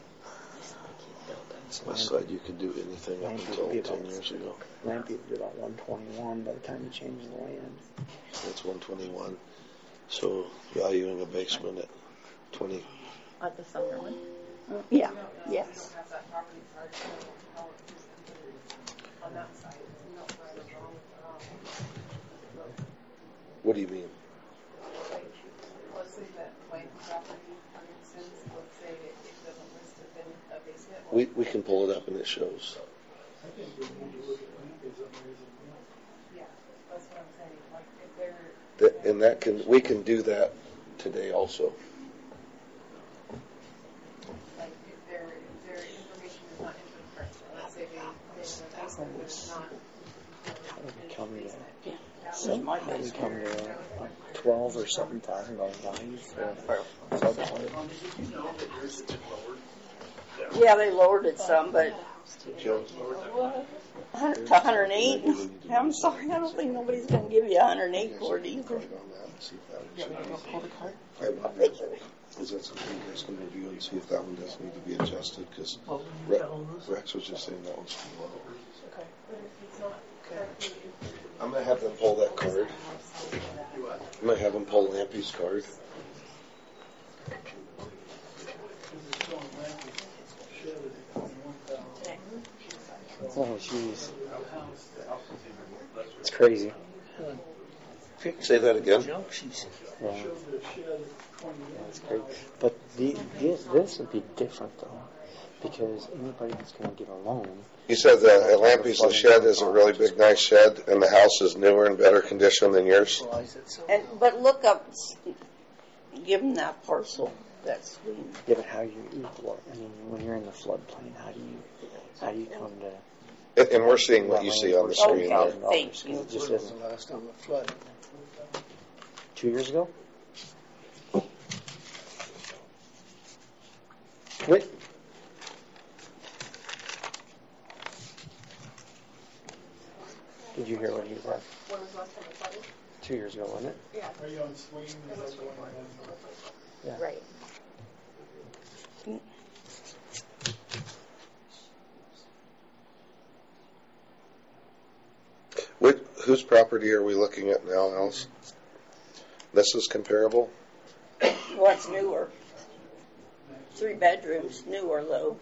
West side, you could do anything up until ten years ago. Lampy would be about one twenty-one by the time you change the land. That's one twenty-one. So valuing a basement at twenty. At the summer one? Yeah, No, no, yes. We don't have that property card, so how it is considered on that side. It's not right or wrong. Um, What do you mean? like, let's say that Wayne property, for instance, let's say it, it doesn't list it in a basement. We we can pull it up and it shows. I think we need to look at Lampy's up there. Yeah, that's what I'm saying. Like, if they're, That, and that can we can do that today also. like, if their, if their information is not entered correctly, let's say they, they have a basement, but it's not. That would come to, Yeah. That So my that would basement. come to like twelve or something thousand dollar value for a floodplain. Yeah, they lowered it some, but Joe, one hundred to one hundred eight. I'm sorry, I don't think nobody's going to give you one hundred eight for it either. card on that and see if that one should be- I will. Is that something you guys can review and see if that one does need to be adjusted? Because Rex was just saying that one's too low. I'm gonna have them pull that card. I'm gonna have them pull Lampy's card. Oh, jeez. It's crazy. Say that again. Yeah. Shows the shed at twenty-one That's great. thousand. But the, this, this would be different though, because anybody that's going to get a loan. You said that at Lampe's the shed is a really big, nice shed, and the house is newer and better condition than yours. And, but look up, give them that parcel. That's sweet. Yeah, but how you equal it? I mean, when you're in the floodplain, how do you, how do you come to? And and we're seeing what you see on the screen Okay, there. thank you. It just isn't. Last time it flooded. Two years ago? Wait. Did you hear what he said? When was the last time it flooded? Two years ago, wasn't it? Yeah. Are you on swing? Is It was that the one? Yeah. Right. Which, whose property are we looking at now, Alice? This is comparable? What's newer? Three bedrooms, newer though.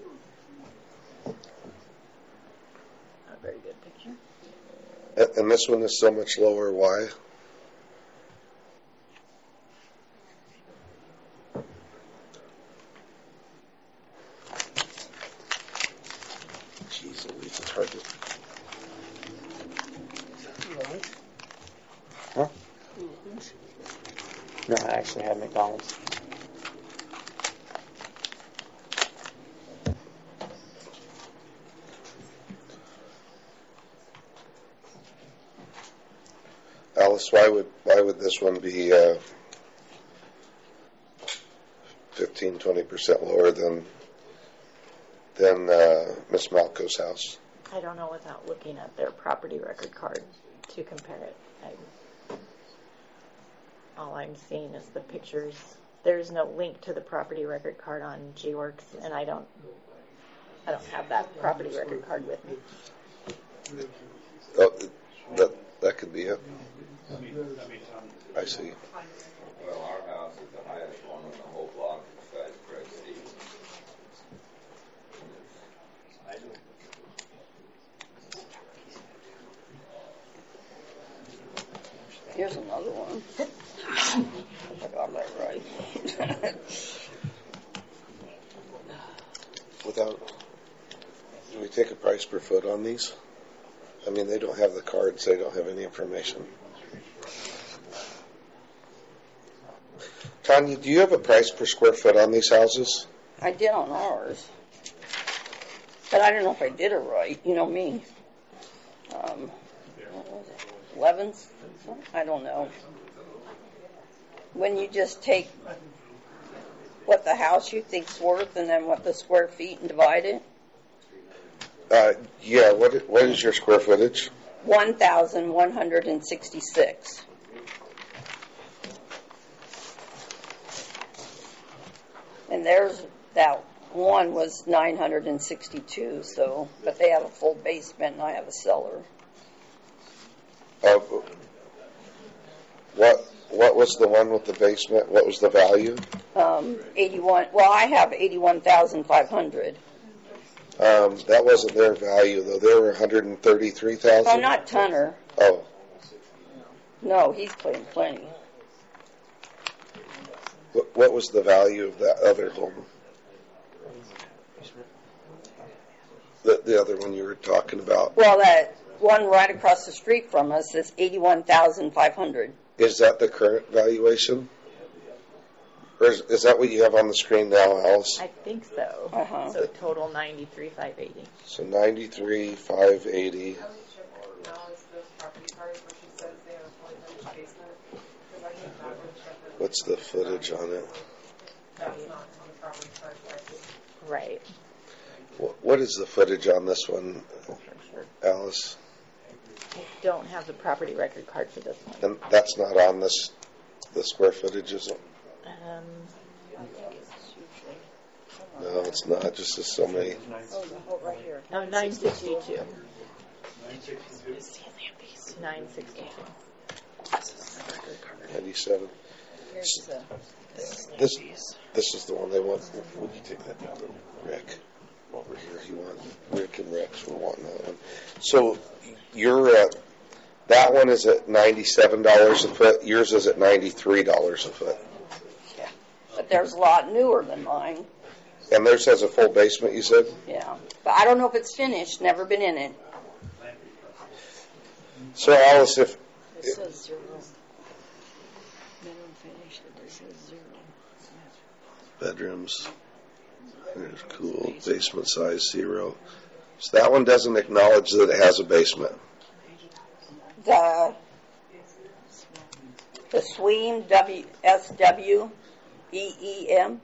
A very good picture. And and this one is so much lower. Why? Jeez Louise, it's hard to... Huh? No, I actually had McDonald's. Alice, why would why would this one be uh, fifteen, twenty percent lower than than uh, Miss Malco's house? I don't know without looking at their property record card to compare it. I, all I'm seeing is the pictures. There's no link to the property record card on G-Works, and I don't, I don't have that property record card with me. Oh, that that could be it. I see. Well, our house is the highest one on the whole block besides Craig Stevens. Here's another one. I got that right. Without, do we take a price per foot on these? I mean, they don't have the cards. They don't have any information. Tanya, do you have a price per square foot on these houses? I did on ours. But I don't know if I did it right. You know me. Um, what was it? Elevens? I don't know. When you just take what the house you think's worth and then what the square feet and divide it, Uh, yeah. What what is your square footage? one thousand one hundred sixty-six. And there's that one was nine hundred sixty-two. So, but they have a full basement and I have a cellar. Uh, what what was the one with the basement? What was the value? Um, eighty-one. Well, I have eighty-one thousand five hundred. Um, that wasn't their value though. They were one hundred thirty-three thousand. Oh, not Tunner. Oh, No, he's playing plenty. what, what was the value of that other home? The the other one you were talking about. Well, that one right across the street from us is eighty-one thousand five hundred. Is that the current valuation? Or is, is that what you have on the screen now, Alice? I think so. Uh-huh. So total ninety-three five eighty. So ninety-three five eighty. How we check now is those property cards where she says they have a fully finished basement. Because I think that would check that. What's the footage on it? That's not on the property card correctly. Right. What, what is the footage on this one, Alice? I don't have the property record card for this one. And that's not on this, the square footage, is it? Um, No, it's not. Just as so many. Oh, right here. no, nine sixty-two. nine sixty-two. ninety-seven. Here's the, This this is the one they want. Would you take that down, Rick? Over here, you want Rick and Rex were wanting that one. So you're uh, That one is at ninety-seven dollars a foot. Yours is at ninety-three dollars a foot. Yeah. But there's a lot newer than mine. And theirs has a full basement, you said? Yeah. But I don't know if it's finished. Never been in it. So, Alice, if... It says zero. Minimum finish, it says zero. Bedrooms. There's cool. Basement size, zero. So that one doesn't acknowledge that it has a basement. The, the Sweem, W S W E E M.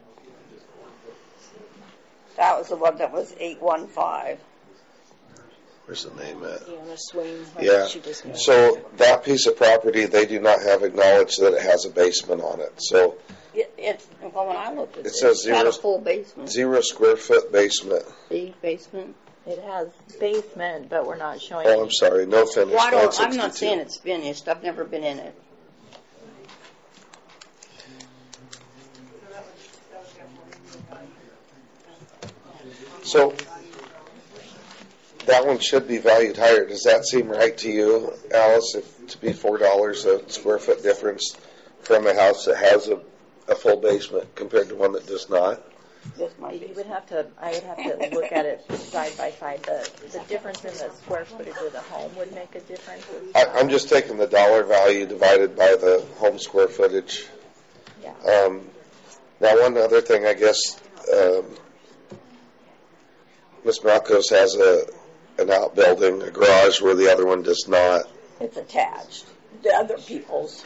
That was the one that was eight one five. Where's the name at? Deanna Swain. Yeah. She just moved. So that piece of property, they do not have acknowledged that it has a basement on it. So It, it's, well, when I looked at it, It says it had a zero- full basement. zero square foot basement. Big basement. It has basement, but we're not showing. Oh, I'm sorry. No finished. Well, I don't, I'm nine not sixty-two. saying it's finished. I've never been in it. So that one should be valued higher. Does that seem right to you, Alice? If to be four dollars a square foot difference from a house that has a, a full basement compared to one that does not? This might You be. would have to, I would have to look at it side by side. The, the difference in the square footage of the home would make a difference. as I, well. I'm just taking the dollar value divided by the home square footage. Yeah. Um, now, one other thing, I guess, um, Miss Malcos has a an outbuilding, a garage, where the other one does not. It's attached to other people's.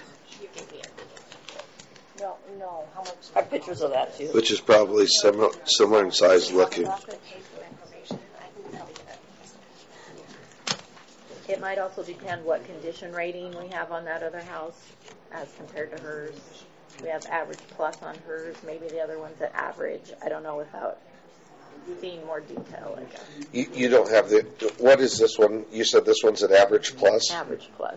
No, no, how much? I have pictures of that too. Which is probably similar, similar in size looking. It might also depend what condition rating we have on that other house as compared to hers. We have average plus on hers. Maybe the other one's at average. I don't know without seeing more detail, I guess. You, you don't have the. What is this one? You said this one's at average plus. Average plus.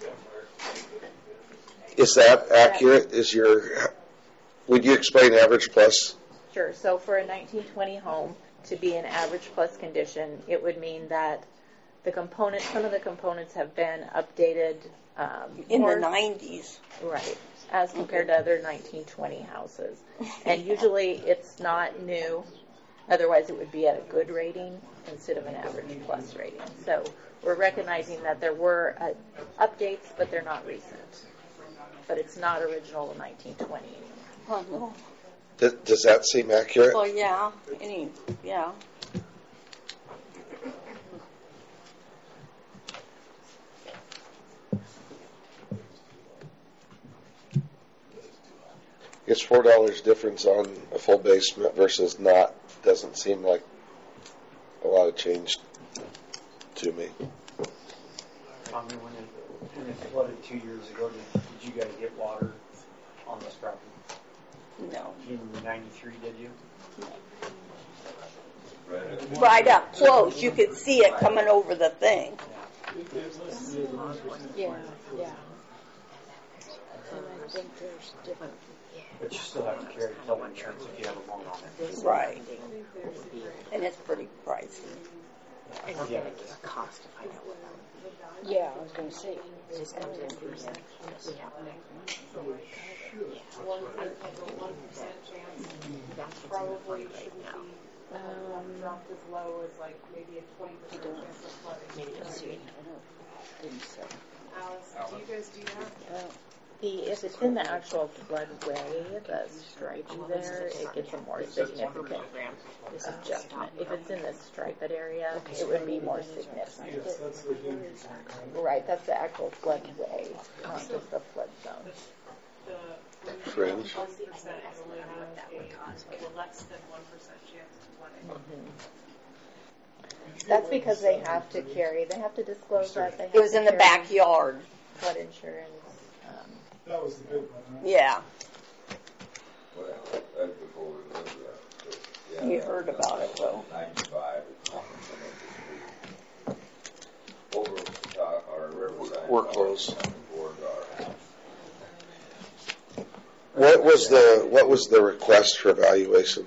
Is that accurate? Is your? Would you explain average plus? Sure. So for a nineteen twenty home to be in average plus condition, it would mean that the components, some of the components have been updated um, In more- the nineties. right, as compared to other nineteen twenty houses. And usually it's not new. Otherwise, it would be at a good rating instead of an average plus rating. So we're recognizing that there were uh, updates, but they're not recent. But it's not original nineteen twenty. Oh, no. Does, does that seem accurate? Well, yeah. Any, yeah. It's four dollars difference on a full basement versus not. Doesn't seem like a lot of change to me. Tommy, when it, when it flooded two years ago, did, did you guys get water on this property? No. In ninety-three, did you? Right up close. You could see it coming over the thing. Yeah, yeah. And I think there's different. But you still have to carry flood insurance if you have a loan on it. Right. And it's pretty pricey. And Yeah. gonna get a cost to find out what that. Yeah, I was gonna say, it just comes in through that. We have One percent, one percent chance, That's what's in the probably fund right shouldn't now. be um, dropped as low as like maybe a twenty percent chance of flooding. Maybe don't see it. I don't think so. Alice, do you guys do that? The, if it's in the actual floodway, the striping there, it gets a more significant adjustment. If it's in the striped area, it would be more significant. Yes, that's the unit. Right, that's the actual floodway, not just the flood zone. The Fringe. one percent is only has a less than one percent chance of flooding. That's because they have to carry, they have to disclose that. They have It was to in the carry backyard. Flood insurance. Um, That was the big one, right? Yeah. Well, that's before we lived there. But, yeah, You that heard was about it, though. Ninety-five, it's on the street. Over top our riverside. We're close. Towards our house. What was the What was the request for valuation?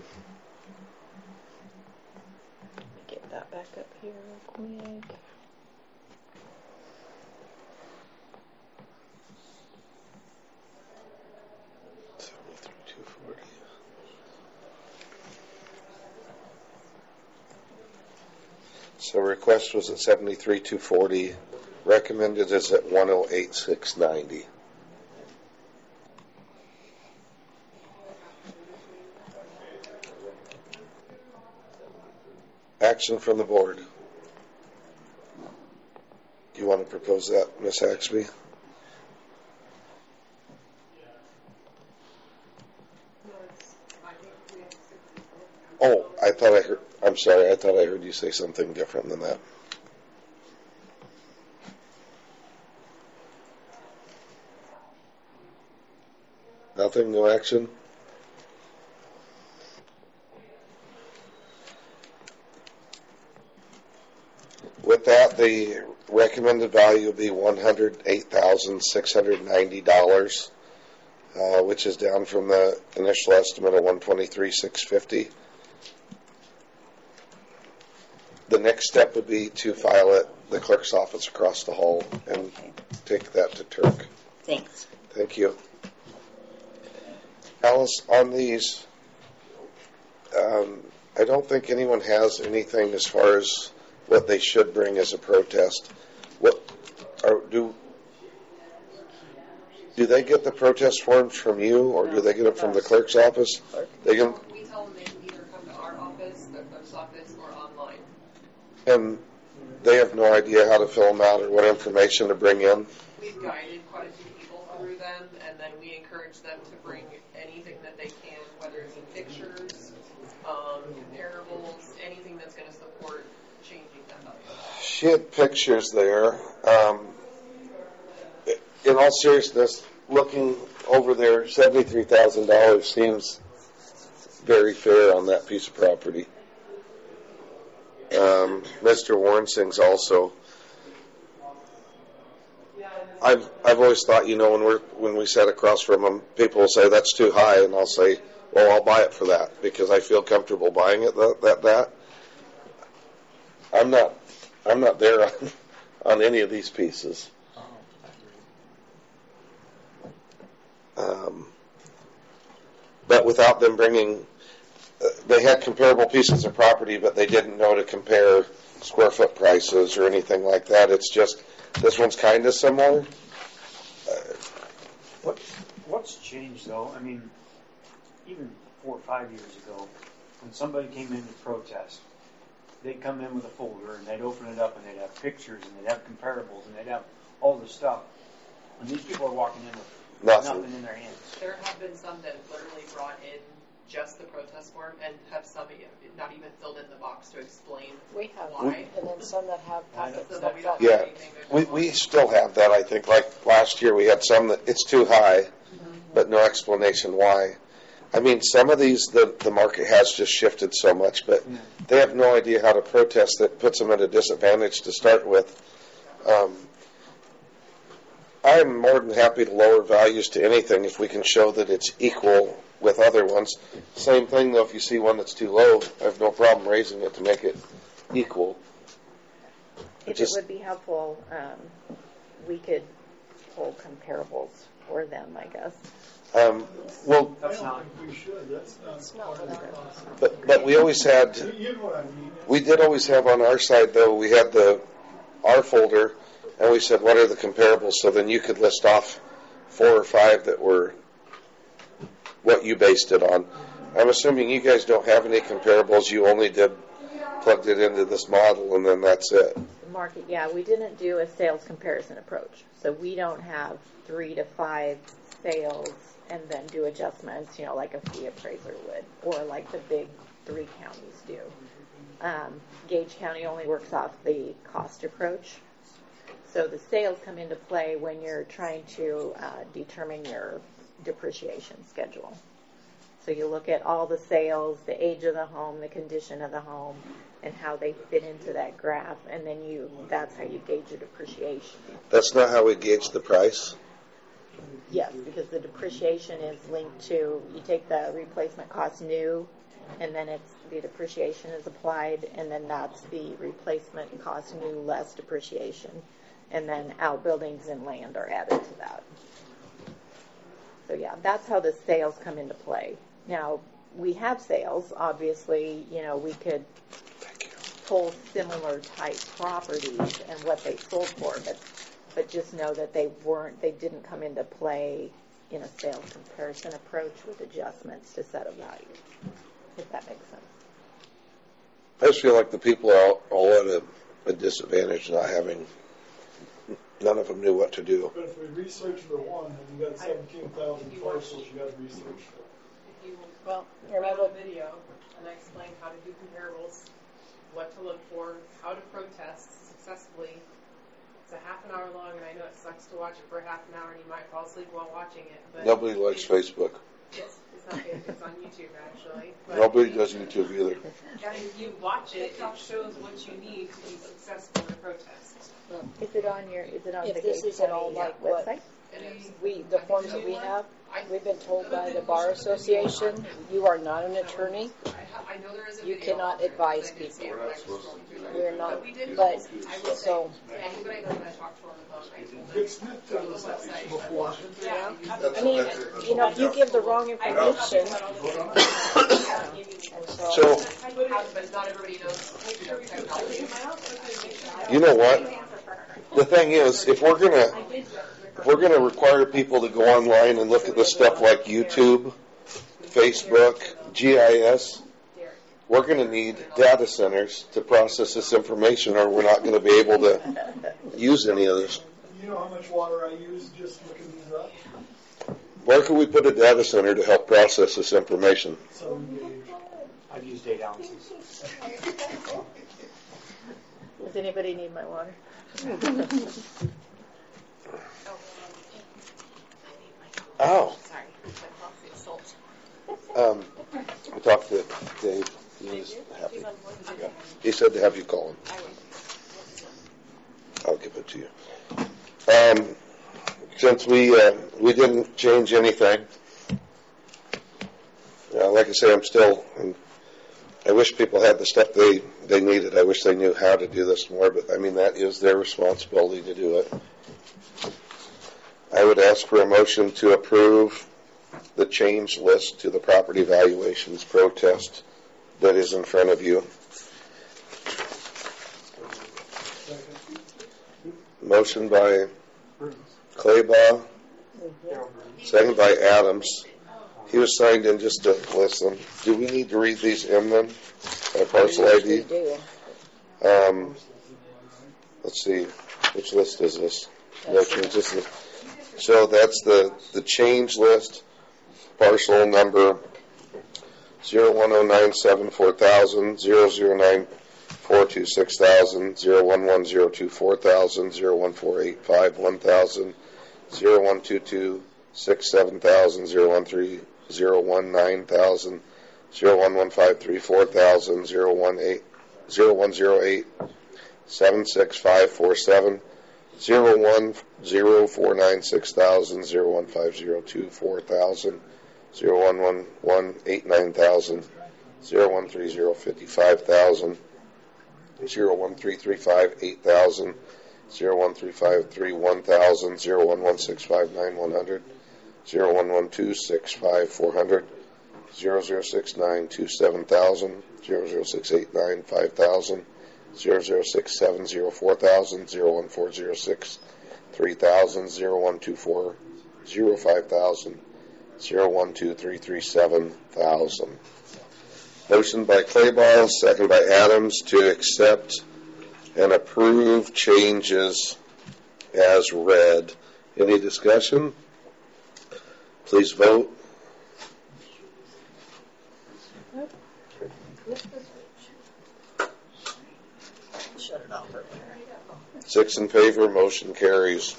let me get that back up here real quick. So request was at seventy-three two forty. Recommended is at one oh eight six ninety. Action from the board. Do you want to propose that, Miss Haxby? Oh, I thought I heard, I'm sorry, I thought I heard you say something different than that. Nothing, no action? With that, the recommended value will be one hundred eight thousand six hundred ninety dollars, uh, which is down from the initial estimate of one hundred twenty-three thousand six hundred fifty dollars. The next step would be to file it the clerk's office across the hall and take that to Turk. Thanks. Thank you. Alice, on these, um, I don't think anyone has anything as far as what they should bring as a protest. What are, do do they get the protest forms from you, or do they get it from the clerk's office? They can, We tell them they can either come to our office, the clerk's office, or online. and they have no idea how to fill them out or what information to bring in. We've guided quite a few people through them, and then we encourage them to bring anything that they can, whether it's in pictures, um, comparables, anything that's going to support changing that value. She had pictures there. Um, in all seriousness, looking over there, seventy-three thousand dollars seems very fair on that piece of property. Um, Mister Warren sings also. I've I've always thought, you know, when we're when we sat across from them, people will say that's too high, and I'll say, well, I'll buy it for that because I feel comfortable buying it. That that that. I'm not I'm not there on, on any of these pieces. Um, but without them bringing, uh, they had comparable pieces of property, but they didn't know to compare square foot prices or anything like that. It's just, this one's kind of similar. Uh, What, what's changed though? I mean, even four or five years ago, when somebody came in to protest, they'd come in with a folder and they'd open it up and they'd have pictures and they'd have comparables and they'd have all this stuff. And these people are walking in with Nothing. nothing in their hands. There have been some that literally brought in just the protest form and have some not even filled in the box to explain We have, why. and then some that have packets So that that we don't don't. Yeah, have anything that we goes we on. still have that. I think like last year we had some that it's too high, but no explanation why. I mean, some of these the the market has just shifted so much, but they have no idea how to protest. That puts them at a disadvantage to start with. Um, I'm more than happy to lower values to anything if we can show that it's equal with other ones. Same thing though, if you see one that's too low, I have no problem raising it to make it equal. If Just- it would be helpful, um, we could pull comparables for them, I guess. Um, well, I don't think we should, that's not part of the process. but but we always had. You you know what I mean? We did always have on our side, though, we had the our folder, and we said, what are the comparables? So then you could list off four or five that were what you based it on. I'm assuming you guys don't have any comparables. You only did plugged it into this model, and then that's it. Market, yeah, we didn't do a sales comparison approach. So we don't have three to five sales and then do adjustments, you know, like a fee appraiser would, or like the big three counties do. Um, Gage County only works off the cost approach. So the sales come into play when you're trying to uh, determine your depreciation schedule. So you look at all the sales, the age of the home, the condition of the home, and how they fit into that graph, and then you that's how you gauge your depreciation. That's not how we gauge the price. Yes, because the depreciation is linked to, you take the replacement cost new, and then it's the depreciation is applied, and then that's the replacement cost new less depreciation, and then outbuildings and land are added to that. So yeah, that's how the sales come into play. Now, we have sales, obviously, you know, we could pull similar type properties and what they sold for, but but just know that they weren't, they didn't come into play in a sales comparison approach with adjustments to set a value, if that makes sense. I just feel like the people are all, all at a, a disadvantage not having, none of them knew what to do. But if we research for one, and you got seventeen thousand parcels, you got to research for. If you Well, watch a video and I explain how to do comparables, what to look for, how to protest successfully. It's a half an hour long, and I know it sucks to watch it for half an hour, and you might fall asleep while watching it. But Nobody likes Facebook. It's, it's not Facebook. It's on YouTube, actually. But Nobody does YouTube either. And if you watch it, it shows what you need to be successful in a protest. Is it on your, is it on If the this Gage is at all County like what website? It is. we, the forms that we have, we've been told by the Bar Association, you are not an attorney. I, ha- I know there is a You video cannot out there, advise because I did see it people. when I was scrolling through it. We're not, But we did, but, I will so, say, to anybody that I talked to on the phone, I told them, Dick Smith go told to us the that website. before. Yeah. I mean, you know, if you give the wrong information, and so, So, But not everybody knows. Technology. you know what? The thing is, if we're gonna, if we're gonna require people to go online and look at the stuff like YouTube, Facebook, G I S, we're gonna need data centers to process this information, or we're not gonna be able to use any of this. You know how much water I use just looking these up? Where could we put a data center to help process this information? So engaged. I've used eight ounces. Does anybody need my water? Oh, Sorry. Salt. um, I talked to Dave. He was happy. Yeah. He said to have you call him. I'll give it to you. Um, since we uh, we didn't change anything, uh, like I say, I'm still. I'm, I wish people had the stuff they they needed. I wish they knew how to do this more. But I mean, that is their responsibility to do it. I would ask for a motion to approve the change list to the property valuations protest that is in front of you. Motion by Claybaugh, second by Adams. He was signed in just to listen. Do we need to read these in then? By parcel I D? Um, let's see. Which list is this? No changes. So that's the, the change list. Parcel number zero one zero nine seven four thousand, zero zero nine four two six thousand, zero one one zero two four thousand, zero one four eight five one thousand, zero one two two six seven thousand, zero one three zero one nine thousand, zero one one five three four thousand, zero one eight zero one zero eight seven six five four seven, zero one zero four nine six thousand, zero one five zero two four thousand, zero one one one eight nine thousand, zero one three zero fifty five thousand, zero one three three five eight thousand, zero one three five three one thousand, zero one one six five nine one hundred, zero one one two six five four hundred, zero zero six nine two seven thousand, zero zero six eight nine five thousand, zero zero six seven zero four thousand, zero one four zero six three thousand, zero one two four zero five thousand, zero one two three three seven thousand. Motion by Claybaugh, second by Adams to accept and approve changes as read. Any discussion? Please vote. Shut it off. Six in favor, motion carries.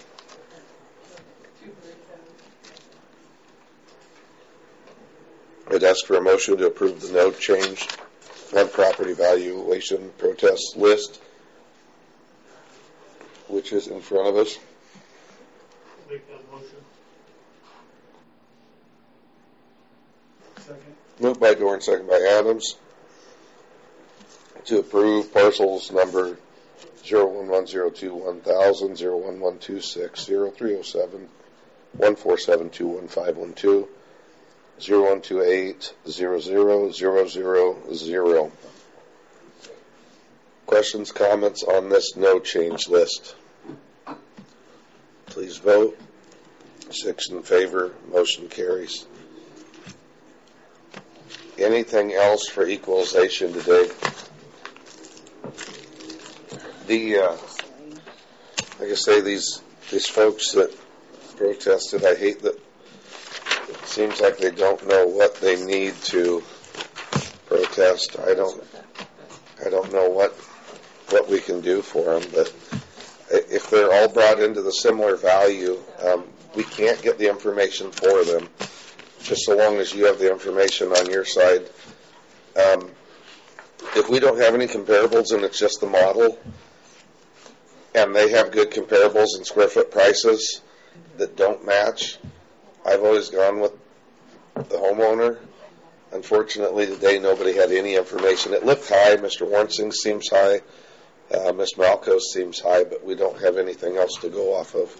I'd ask for a motion to approve the note change on property valuation protest list, which is in front of us. Make that motion. Second. Moved by Dorn, second by Adams, to approve parcels number zero one one zero two one thousand, zero one one two six, zero three zero seven, one four seven two one five one two, zero one two eight zero zero zero zero zero. Questions, comments on this no change list? Please vote. Six in favor, motion carries. Anything else for equalization today? The, uh, like I say, these these folks that protested, I hate that it seems like they don't know what they need to protest. I don't, I don't know what what we can do for them, but if they're all brought into the similar value, um, we can't get the information for them. Just so long as you have the information on your side. Um, if we don't have any comparables and it's just the model, and they have good comparables and square foot prices that don't match, I've always gone with the homeowner. Unfortunately, today nobody had any information. It looked high. Mister Warnsing seems high. Uh, Miz Malco seems high, but we don't have anything else to go off of.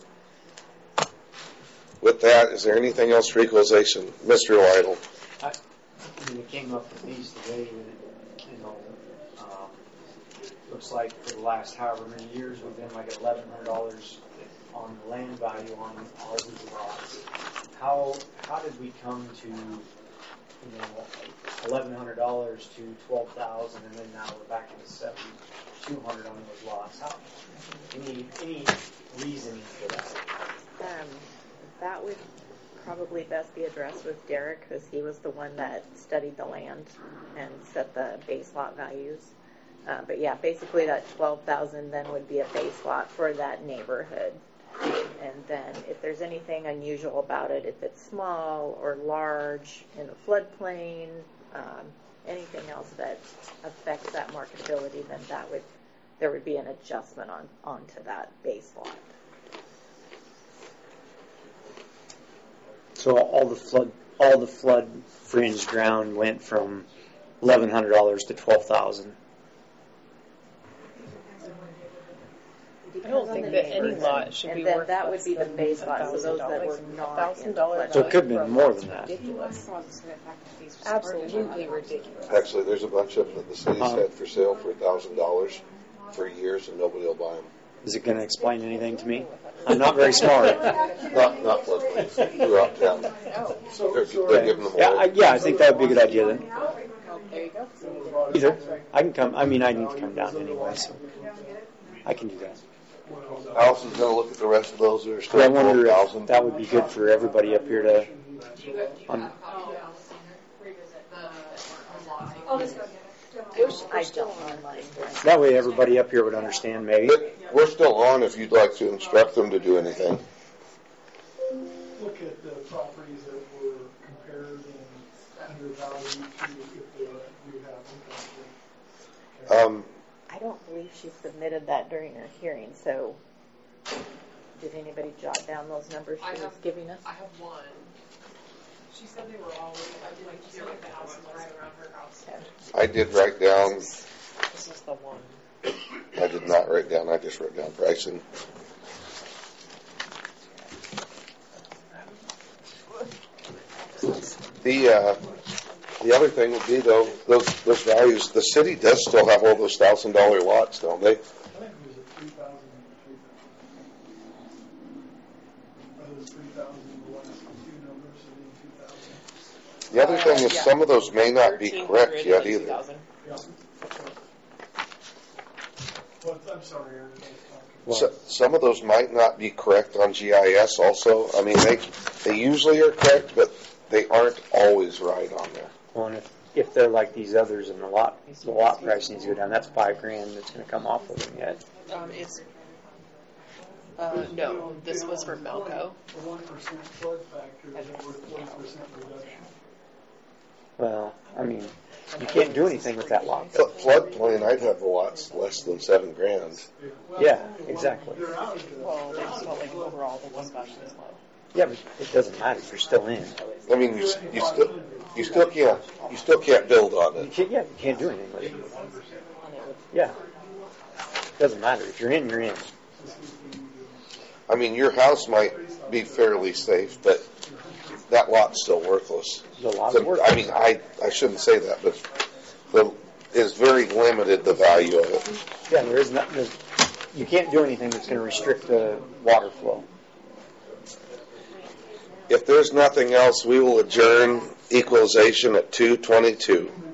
With that, is there anything else for equalization? Mister Lytle. I, I mean, it came up with these today, and, you know, um, looks like for the last however many years we've been like eleven hundred dollars on the land value on all these lots. How how did we come to, you know, eleven hundred dollars to twelve thousand, and then now we're back into seven two hundred on those lots? How, any any reasoning for that? Um, that would probably best be addressed with Derek, because he was the one that studied the land and set the base lot values. Uh, but yeah, basically that twelve thousand then would be a base lot for that neighborhood. And then if there's anything unusual about it, if it's small or large in the floodplain, um, anything else that affects that marketability, then that would there would be an adjustment on onto that base lot. So all the flood, all the flood fringe ground went from eleven hundred dollars to twelve thousand. I don't think that any lot should and be then worth that would be the than base lot. So those that were $1,000. not in the $1,000 So it could have been more than that. Ridiculous. Absolutely ridiculous. Actually, there's a bunch of them that the city's Uh-huh. had for sale for one thousand dollars for years, and nobody will buy them. Is it going to explain anything to me? I'm not very smart. Not, not floodplains, throughout town. They're, they're giving them Yeah, away. I, yeah, I think that would be a good idea then. There you go. Either. I can come, I mean, I need to come down anyway, so I can do that. Allison's going to look at the rest of those that are still But I at twelve wonder thousand. if that would be good for everybody up here to, um, I don't online. that way everybody up here would understand maybe. We're still on if you'd like to instruct them to do anything. Look at the properties that were compared and undervalued to if they do have income. Um, I don't believe she submitted that during her hearing. So, did anybody jot down those numbers she I was have, giving us? I have one. She said they were all like near the house and right around her house. I did write down, This is the one. I did not write down, I just wrote down pricing. The, uh, the other thing would be though, those, those values, the city does still have all those thousand dollar lots, don't they? I think it was a three thousand and three thousand. Or was three thousand the last two numbers and then two thousand. The other thing is yeah. some of those may not be correct thirteen hundred yet and either. two thousand. Yeah. But I'm sorry, Aaron, I was talking. So, some of those might not be correct on G I S also. I mean, they, they usually are correct, but they aren't always right on there. Well, and if, if they're like these others and the lot, the lot price needs to go down, that's five grand that's going to come off of them yet. Um, it's, uh, no, this was for Melco. The one percent flood factor is worth one percent reduction. Well, I mean, you can't do anything with that lot. Fl- Floodplain, I'd have the lots less than seven grand. Yeah, exactly. They're out of the. Well, they just felt like overall the one value was low. Yeah, but it doesn't matter. You're still in. I mean, you, you still, you still can't, you still can't build on You it. can't, yeah, you can't do anything with it. Yeah. Doesn't matter. If you're in, you're in. I mean, your house might be fairly safe, but that lot's still worthless. The lot's The- worthless. I mean, I, I shouldn't say that, but the, is very limited, the value of it. Yeah, there is not, there's, you can't do anything that's going to restrict the water flow. If there's nothing else, we will adjourn equalization at two twenty-two.